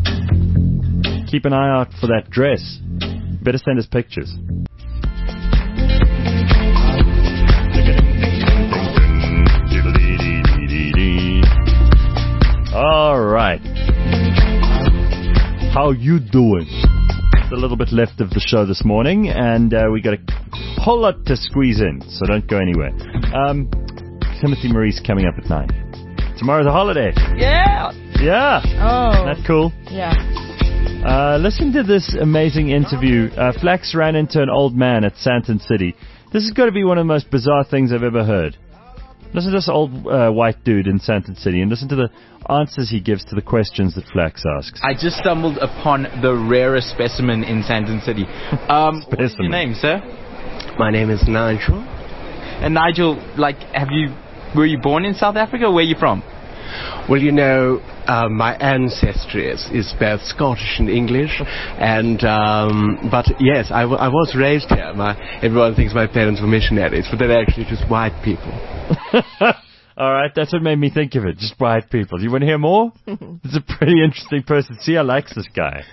Keep an eye out for that dress. Better send us pictures. All right. How you doing? It's a little bit left of the show this morning, and uh, we got a whole lot to squeeze in, so don't go anywhere. Um, Timothy Marie's coming up at nine. Tomorrow's a holiday. Yeah. Yeah. Oh. Isn't that cool? Yeah. Uh, listen to this amazing interview. Uh, Flax ran into an old man at Sandton City. This has got to be one of the most bizarre things I've ever heard. Listen to this old uh, white dude in Sandton City and listen to the answers he gives to the questions that Flax asks. I just stumbled upon the rarest specimen in Sandton City. Um, what's your name, sir? My name is Nigel. And Nigel, like, have you, were you born in South Africa, or where are you from? Well, you know, uh, my ancestry is, is both Scottish and English, and um, but yes, I, w- I was raised here. My, everyone thinks my parents were missionaries, but they're actually just white people. All right, that's what made me think of it. Just white people. Do you want to hear more? It's a pretty interesting person. See, I likes this guy.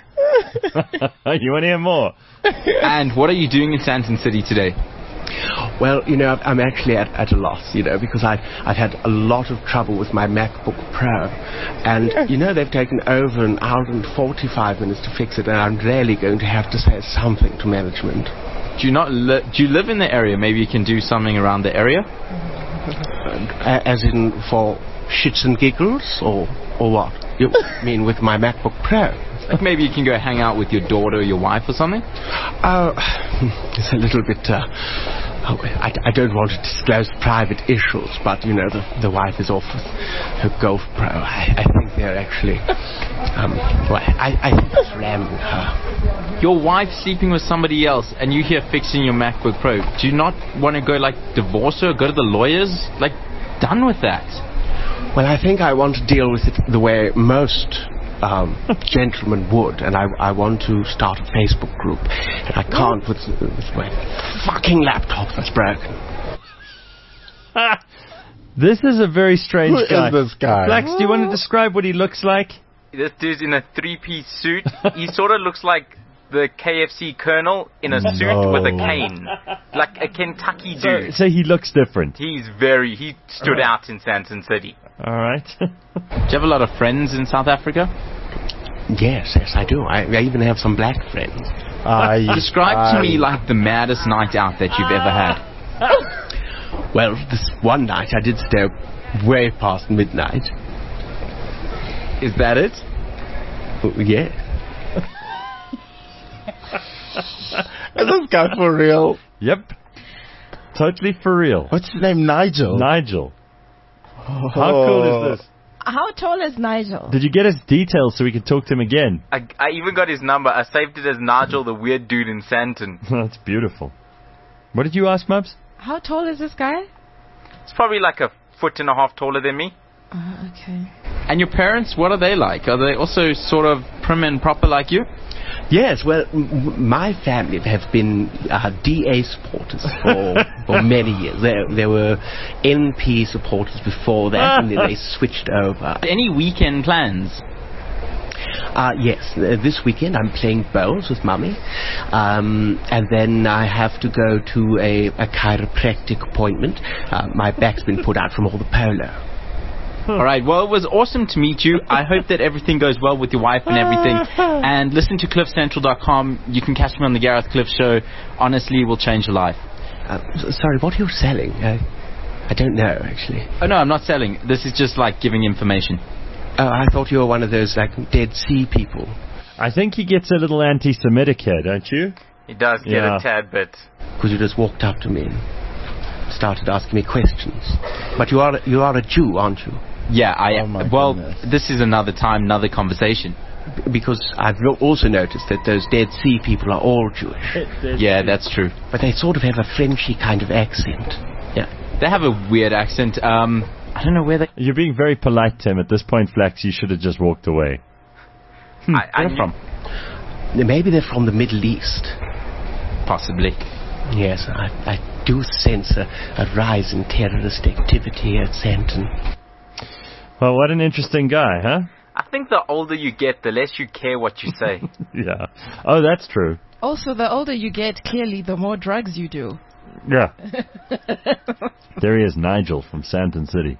You want to hear more? And what are you doing in Sandton City today? Well, you know, I'm actually at, at a loss, you know, because I've, I've had a lot of trouble with my MacBook Pro. And, you know, they've taken over an hour and forty-five minutes to fix it, and I'm really going to have to say something to management. Do you not li- do you live in the area? Maybe you can do something around the area? Uh, as in for shits and giggles, or, or what? You mean with my MacBook Pro? Like maybe you can go hang out with your daughter or your wife or something? Oh, it's a little bit, uh, oh, I, I don't want to disclose private issues, but, you know, the, the wife is off with her Golf Pro. I, I think they're actually, um, well, I, I think it's ramming her. Your wife sleeping with somebody else and you here fixing your MacBook Pro. Do you not want to go, like, divorce her, go to the lawyers? Like, done with that. Well, I think I want to deal with it the way most um, gentlemen would, and I, I want to start a Facebook group, and I can't with, with my fucking laptop that's broken. This is a very strange Who guy. is this guy? Flax, do you want to describe what he looks like? This dude's in a three-piece suit. He sort of looks like the K F C colonel in a suit No. with a cane. Like a Kentucky So, dude. so he looks different. He's very... He stood Alright. out in Sandton City. All right. Do you have a lot of friends in South Africa? Yes, yes, I do. I, I even have some black friends. I, Describe to I- me like the maddest night out that you've ever had. Well, this one night I did stay up way past midnight. Is that it? Oh, yeah. Is this guy for real? Yep. Totally for real. What's his name? Nigel? Nigel. Oh. How cool is this? How tall is Nigel? Did you get his details so we could talk to him again? I, I even got his number. I saved it as Nigel, the weird dude in Sandton. That's beautiful. What did you ask, Mubs? How tall is this guy? It's probably like a foot and a half taller than me. Uh, okay. And your parents, what are they like? Are they also sort of prim and proper like you? Yes, well, m- m- my family have been uh, D A supporters for, for many years. They, they were N P supporters before that, and then they switched over. Any weekend plans? Uh, yes, uh, this weekend I'm playing bowls with Mummy, um, and then I have to go to a, a chiropractic appointment. Uh, my back's been put out from all the polo. All right, well, it was awesome to meet you. I hope that everything goes well with your wife and everything. And listen to cliff central dot com. You can catch me on the Gareth Cliff Show. Honestly, it will change your life. Uh, s- sorry, what are you selling? Uh, I don't know, actually. Oh, no, I'm not selling. This is just like giving information. Oh, I thought you were one of those, like, Dead Sea people. I think he gets a little anti-Semitic here, don't you? He does get Yeah. a tad bit. Because you just walked up to me and started asking me questions. But you are you are a Jew, aren't you? Yeah, I am. my well, goodness. this is another time, another conversation. B- because I've no- also noticed that those Dead Sea people are all Jewish. Yeah, that's true. But they sort of have a Frenchy kind of accent. Yeah. They have a weird accent. Um, I don't know where they... You're being very polite, Tim. At this point, Flax, you should have just walked away. Hmm, I- I where knew- from? Maybe they're from the Middle East. Possibly. Yes, I, I do sense a, a rise in terrorist activity at Santon. Well, what an interesting guy, huh? I think the older you get, the less you care what you say. Yeah. Oh, that's true. Also, the older you get, clearly, the more drugs you do. Yeah. There he is, Nigel from Sandton City.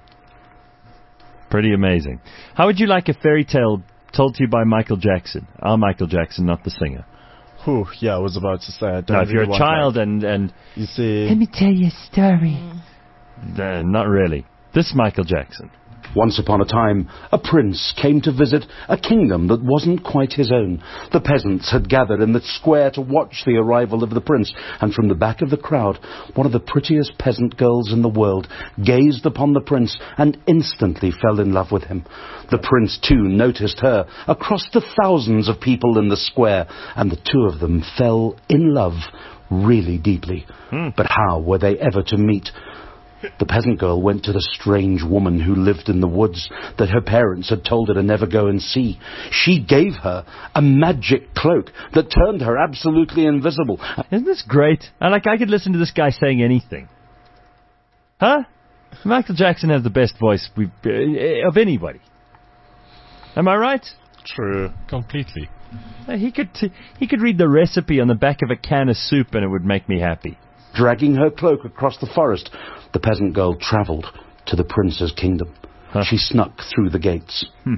Pretty amazing. How would you like a fairy tale told to you by Michael Jackson? Our Michael Jackson, not the singer. Whew, yeah, I was about to say. I don't No, if really you're a want child that. and, and... You see... Let me tell you a story. Uh, not really. This Michael Jackson. Once upon a time, a prince came to visit a kingdom that wasn't quite his own. The peasants had gathered in the square to watch the arrival of the prince, and from the back of the crowd, one of the prettiest peasant girls in the world gazed upon the prince and instantly fell in love with him. The prince, too, noticed her across the thousands of people in the square, and the two of them fell in love really deeply. Hmm. But how were they ever to meet? The peasant girl went to the strange woman who lived in the woods that her parents had told her to never go and see. She gave her a magic cloak that turned her absolutely invisible. Isn't this great? I like. I could listen to this guy saying anything. Huh? Michael Jackson has the best voice we, uh, of anybody. Am I right? True. Completely. Uh, He could t- he could read the recipe on the back of a can of soup and it would make me happy. Dragging her cloak across the forest, the peasant girl travelled to the prince's kingdom. Huh. She snuck through the gates. Hmm.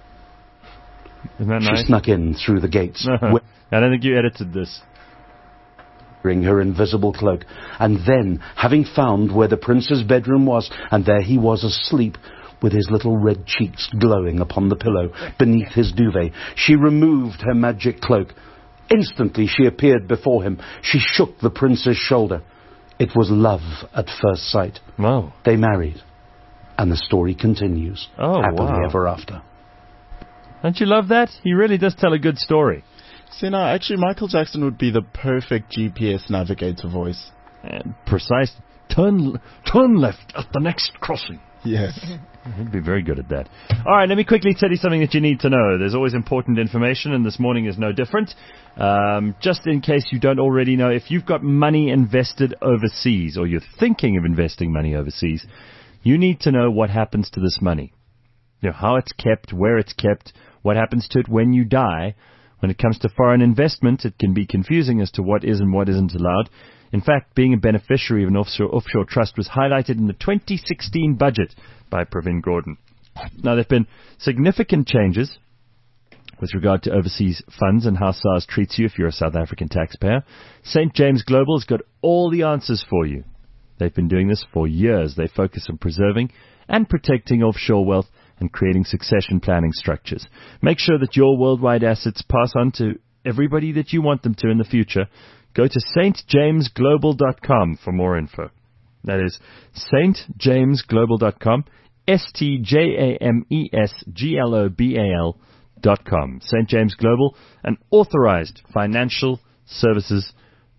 Isn't that She nice? snuck in through the gates, Uh-huh. I don't think you edited this. wearing her invisible cloak. And then, having found where the prince's bedroom was, and there he was asleep, with his little red cheeks glowing upon the pillow beneath his duvet, she removed her magic cloak. Instantly she appeared before him. She shook the prince's shoulder. It was love at first sight. Wow. They married. And the story continues. Oh, happily wow. ever after. Don't you love that? He really does tell a good story. See, now, actually, Michael Jackson would be the perfect G P S navigator voice. And precise. Turn, turn left at the next crossing. Yes. He'd be very good at that. All right, let me quickly tell you something that you need to know. There's always important information, and this morning is no different. Um, just in case you don't already know, if you've got money invested overseas, or you're thinking of investing money overseas, you need to know what happens to this money. You know, how it's kept, where it's kept, what happens to it when you die. When it comes to foreign investment, it can be confusing as to what is and what isn't allowed. In fact, being a beneficiary of an offshore, offshore trust was highlighted in the twenty sixteen budget by Pravin Gordhan. Now, there have been significant changes with regard to overseas funds and how SARS treats you if you're a South African taxpayer. Saint James Global has got all the answers for you. They've been doing this for years. They focus on preserving and protecting offshore wealth and creating succession planning structures. Make sure that your worldwide assets pass on to everybody that you want them to in the future. Go to st james global dot com for more info. That is st james global dot com, S T J A M E S G L O B A L dot com. Saint James Global, an authorized financial services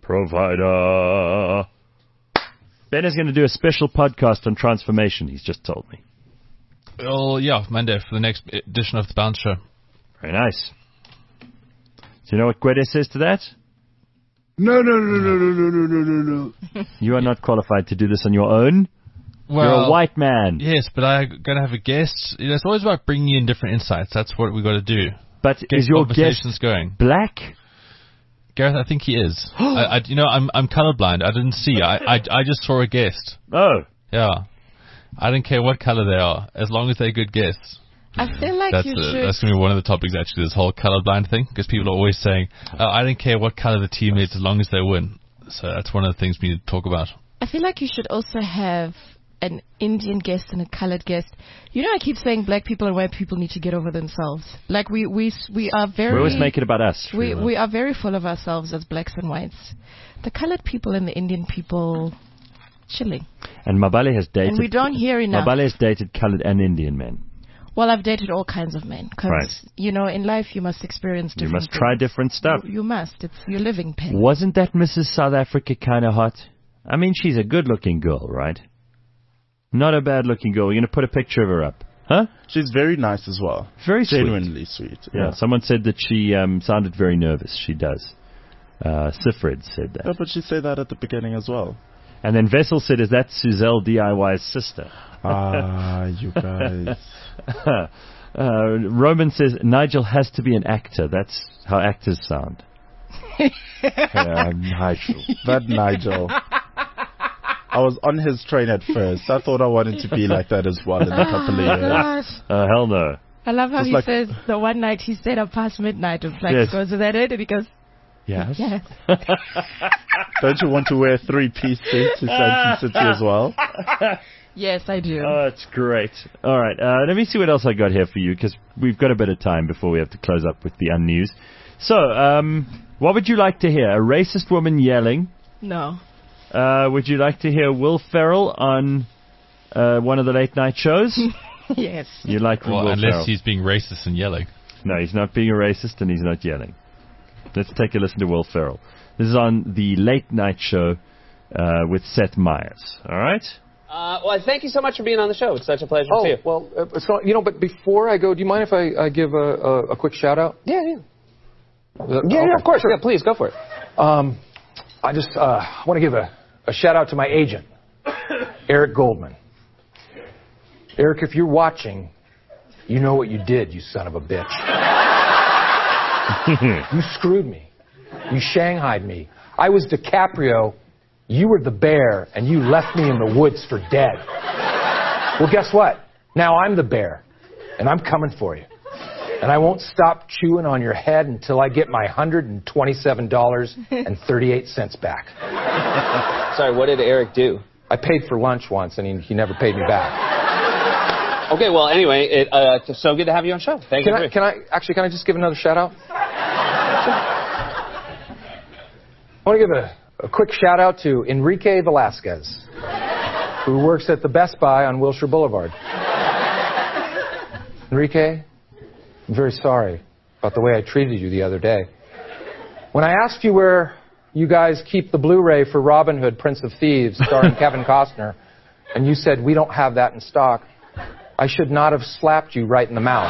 provider. Ben is going to do a special podcast on transformation, he's just told me. Well, yeah, Monday for the next edition of the Bounce Show. Very nice. Do you know what Gwede says to that? No, no, no, no, no, no, no, no, no, no. You are not qualified to do this on your own. Well, You're a white man. Yes, but I'm going to have a guest. You know, it's always about bringing in different insights. That's what we've got to do. But Get is your conversations guest going. black? Gareth, I think he is. I, I, you know, I'm I'm colorblind. I didn't see. I, I I just saw a guest. Oh. Yeah. I don't care what color they are, as long as they're good guests. I feel like That's you a, should. that's going to be one of the topics, actually, this whole colorblind thing, because people are always saying, oh, I don't care what color the team is as long as they win. So that's one of the things we need to talk about. I feel like you should also have an Indian guest and a colored guest. You know, I keep saying black people and white people need to get over themselves. Like we we we are very. We always make it about us. We really. we are very full of ourselves as blacks and whites. The colored people and the Indian people, chilling. And Mabale has dated. And we don't hear enough. Mabale has dated colored and Indian men. Well, I've dated all kinds of men. Because, Right. you know, in life you must experience You different must try things. different stuff. You, you must. It's your living pen. Wasn't that Missus South Africa kind of hot? I mean, she's a good-looking girl, right? Not a bad-looking girl. We're going to put a picture of her up. Huh? She's very nice as well. Very sweet. Genuinely sweet. Yeah, someone said that she um, sounded very nervous. She does. Uh, Sifred said that. Yeah, but she said that at the beginning as well. And then Vessel said, is that Suzelle D I Y's sister? Ah, you guys. uh, Roman says, Nigel has to be an actor. That's how actors sound. yeah, Nigel. That Nigel. I was on his train at first. I thought I wanted to be like that as well in a couple of Oh, years. gosh. Uh, hell no. I love how Just he like- says the one night he stayed up past midnight with Flex Yes. goes, is that it? And he goes, Yes. yes. Don't you want to wear a three-piece suit to Sandton City as well? Yes, I do. Oh, it's great. All right, uh, let me see what else I got here for you, because we've got a bit of time before we have to close up with the unnews. So, um, what would you like to hear? A racist woman yelling? No. Uh, would you like to hear Will Ferrell on uh, one of the late-night shows? Yes. You like Well, Will unless Ferrell? he's being racist and yelling. No, he's not being a racist and he's not yelling. Let's take a listen to Will Ferrell. This is on the late-night show uh, with Seth Meyers. All right? Uh, well, thank you so much for being on the show. It's such a pleasure Oh, to see you. well, uh, so, you know, but before I go, do you mind if I, I give a, a, a quick shout-out? Yeah, yeah. Uh, yeah, yeah, of course. Yeah, please, go for it. Um, I just uh, want to give a, a shout-out to my agent, Eric Goldman. Eric, if you're watching, you know what you did, you son of a bitch. You screwed me. You shanghaied me. I was DiCaprio. You were the bear, and you left me in the woods for dead. Well, guess what? Now I'm the bear, and I'm coming for you. And I won't stop chewing on your head until I get my one hundred twenty-seven dollars and thirty-eight cents back. Sorry, what did Eric do? I paid for lunch once, and he, he never paid me back. Okay, well, anyway, it, uh, it's so good to have you on the show. Thank Can you. I, can I, actually, can I just give another shout-out? I want to give a, a quick shout-out to Enrique Velasquez, who works at the Best Buy on Wilshire Boulevard. Enrique, I'm very sorry about the way I treated you the other day. When I asked you where you guys keep the Blu-ray for Robin Hood, Prince of Thieves, starring Kevin Costner, and you said, we don't have that in stock, I should not have slapped you right in the mouth.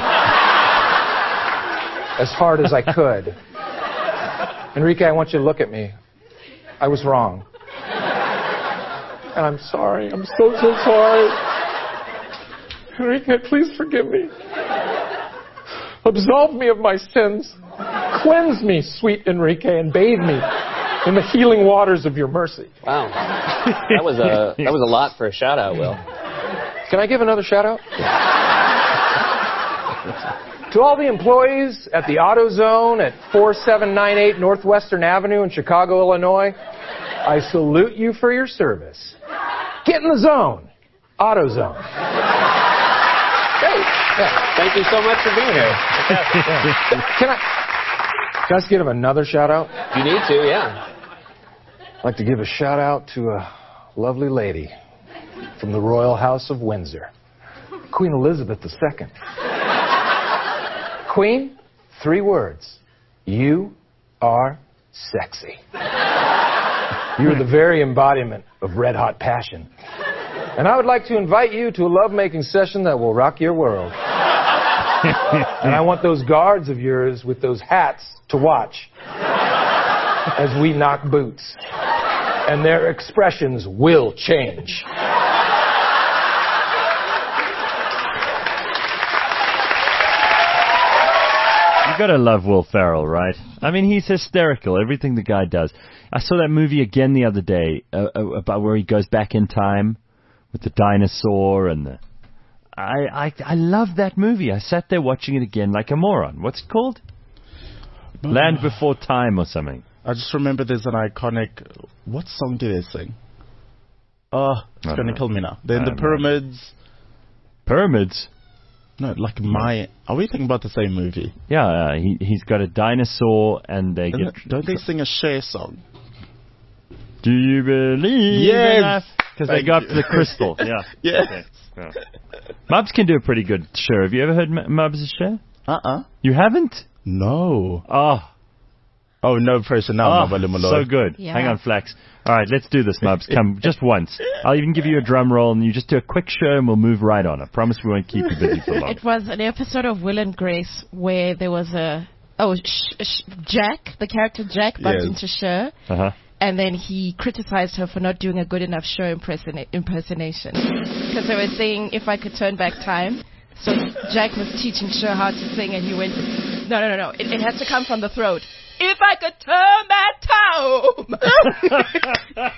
As hard as I could. Enrique, I want you to look at me. I was wrong. And I'm sorry. I'm so, so sorry. Enrique, please forgive me. Absolve me of my sins. Cleanse me, sweet Enrique, and bathe me in the healing waters of your mercy. Wow. That was a that was a lot for a shout out, Will. Can I give another shout out? To all the employees at the AutoZone at forty-seven ninety-eight Northwestern Avenue in Chicago, Illinois, I salute you for your service. Get in the zone. AutoZone. Great. Yeah. Thank you so much for being here. Yeah. Can I, can I just give him another shout out? You need to, yeah. I'd like to give a shout out to a lovely lady from the Royal House of Windsor, Queen Elizabeth the Second. Queen, three words. You are sexy. You're the very embodiment of red-hot passion. And I would like to invite you to a lovemaking session that will rock your world. And I want those guards of yours with those hats to watch as we knock boots. And their expressions will change. You gotta love Will Ferrell, right? I mean, he's hysterical. Everything the guy does. I saw that movie again the other day uh, about where he goes back in time with the dinosaur and the. I I I love that movie. I sat there watching it again like a moron. What's it called? Land Before Time or something. I just remember there's an iconic. What song do they sing? Oh, it's gonna know. kill me now. They're in the I don't pyramids. Pyramids. No, like my. Are we thinking about the same movie? Yeah, uh, he he's got a dinosaur and they Isn't get. it- don't they sing a Cher song? Do you believe? Yes! Because they Thank go up you. to the crystal. Yeah. Yes. Okay. Yeah. Mubs can do a pretty good Cher. Have you ever heard M- Mubs' Cher? Uh-uh. You haven't? No. Oh. Oh, no pressure now, Oh, Mabali Malloy. so good. Yeah. Hang on, Flax. All right, let's do this, Mubs. Come, just once. I'll even give you a drum roll, and you just do a quick show, and we'll move right on. I promise we won't keep you busy for long. It was an episode of Will and Grace where there was a oh sh- sh- Jack, the character Jack, bumped Yes. into Cher, Uh-huh. and then he criticized her for not doing a good enough Cher impersona- impersonation because they were saying if I could turn back time. So Jack was teaching Cher how to sing, and he went, no, no, no, no, it, it has to come from the throat. If I could turn back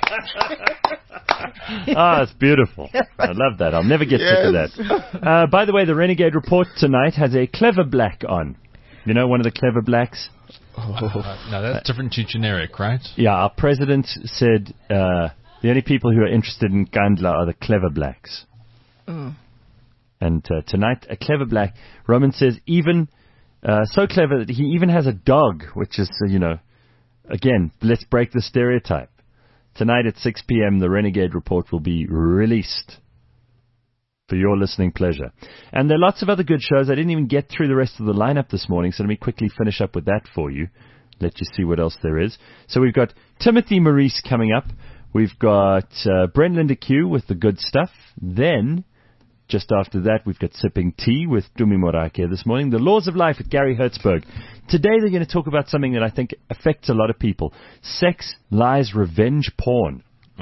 time. Ah, it's beautiful. I love that. I'll never get sick of that. Uh, by the way, the Renegade Report tonight has a Clever Black on. You know, one of the Clever Blacks? Uh, no, that's different to generic, right? Yeah, our president said uh, the only people who are interested in Kandla are the Clever Blacks. Mm. And uh, tonight, a Clever Black. Roman says even uh, so clever that he even has a dog, which is, uh, you know, again, let's break the stereotype. Tonight at six p.m., the Renegade Report will be released for your listening pleasure. And there are lots of other good shows. I didn't even get through the rest of the lineup this morning, so let me quickly finish up with that for you. Let you see what else there is. So we've got Timothy Maurice coming up. We've got uh, Brent Linda Q with the good stuff. Then, just after that, we've got Sipping Tea with Dumi Morake this morning. The Laws of Life with Gary Hertzberg. Today they're going to talk about something that I think affects a lot of people. Sex, lies, revenge porn.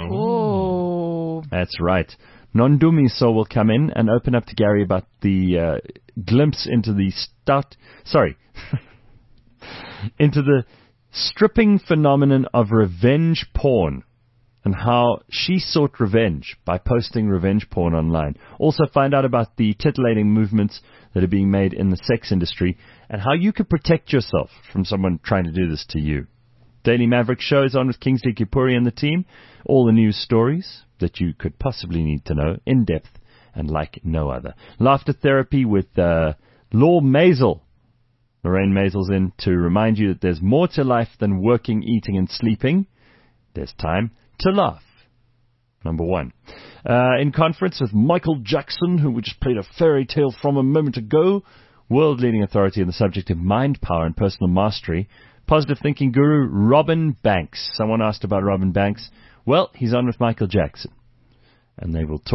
Oh. That's right. Nondumi So will come in and open up to Gary about the uh, glimpse into the start, sorry, into the stripping phenomenon of revenge porn and how she sought revenge by posting revenge porn online. Also find out about the titillating movements that are being made in the sex industry and how you could protect yourself from someone trying to do this to you. Daily Maverick show is on with Kingsley Kipuri and the team. All the news stories that you could possibly need to know, in depth and like no other. Laughter Therapy with uh, Law Maisel. Lorraine Maisel's in to remind you that there's more to life than working, eating and sleeping. There's time to laugh. Number one. Uh, in conference with Michael Jackson, who we just played a fairy tale from a moment ago, world-leading authority on the subject of mind power and personal mastery, positive thinking guru Robin Banks. Someone asked about Robin Banks. Well, he's on with Michael Jackson. And they will talk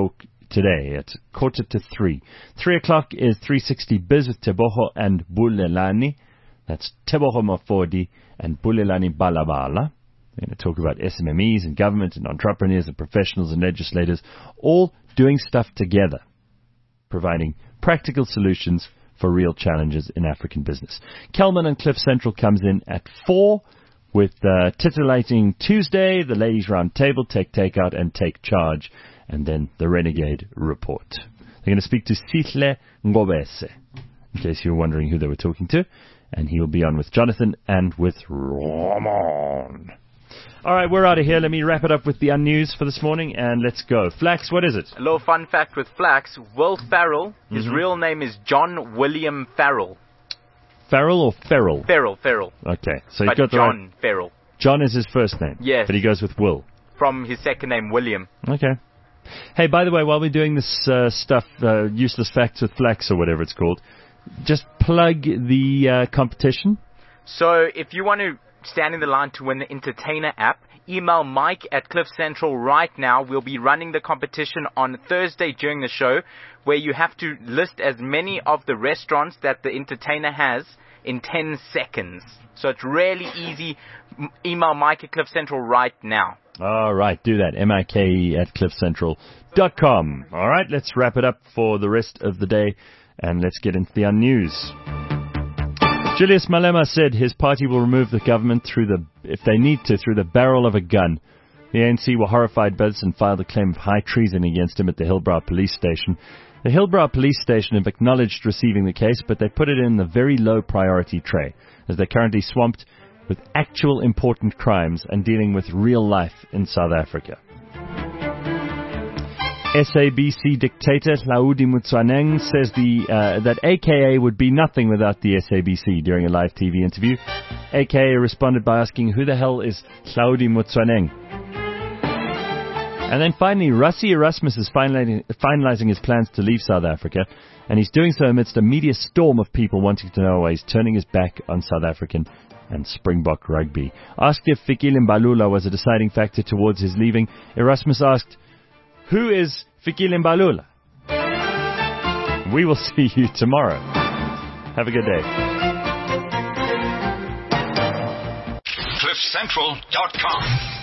today at quarter to three. Three o'clock is three sixty Biz with Teboho and Bulelani. That's Teboho Mafodi and Bulelani Balabala. We're going to talk about S M Es and government and entrepreneurs and professionals and legislators all doing stuff together, providing practical solutions for real challenges in African business. Kelman and Cliff Central comes in at four with uh, titillating Tuesday, the Ladies Round Table, Take Takeout and Take Charge, and then the Renegade Report. They're going to speak to Sihle Ngobese, in case you're wondering who they were talking to, and he will be on with Jonathan and with Ramon. All right, we're out of here. Let me wrap it up with the unnews for this morning, and let's go. Flax, what is it? A little fun fact with Flax. Will Farrell, his Mhm. real name is John William Farrell. Farrell or Ferrell? Ferrell, Ferrell. Okay, so you But got the John right. Farrell. John is his first name. Yes. But he goes with Will. From his second name, William. Okay. Hey, by the way, while we're doing this uh, stuff, uh, useless facts with Flax or whatever it's called, just plug the uh, competition. So if you want to stand in the line to win the Entertainer app, email Mike at Cliff Central right now. We'll be running the competition on Thursday during the show, where you have to list as many of the restaurants that the Entertainer has in ten seconds. So it's really easy. M- email Mike at Cliff Central right now. All right, do that. M I K E at cliff central dot com. All right, let's wrap it up for the rest of the day, and let's get into the unnews. Julius Malema said his party will remove the government through the, if they need to, through the barrel of a gun. The A N C were horrified by this and filed a claim of high treason against him at the Hillbrow police station. The Hillbrow police station have acknowledged receiving the case, but they put it in the very low priority tray, as they're currently swamped with actual important crimes and dealing with real life in South Africa. S A B C dictator Hlaudi Motsoeneng says the uh, that A K A would be nothing without the S A B C during a live T V interview. A K A responded by asking, who the hell is Hlaudi Motsoeneng? And then finally, Rassie Erasmus is finalizing, finalizing his plans to leave South Africa, and he's doing so amidst a media storm of people wanting to know why he's turning his back on South African and Springbok rugby. Asked if Fikile Mbalula was a deciding factor towards his leaving, Erasmus asked, who is Fikile Mbalula? We will see you tomorrow. Have a good day. cliff central dot com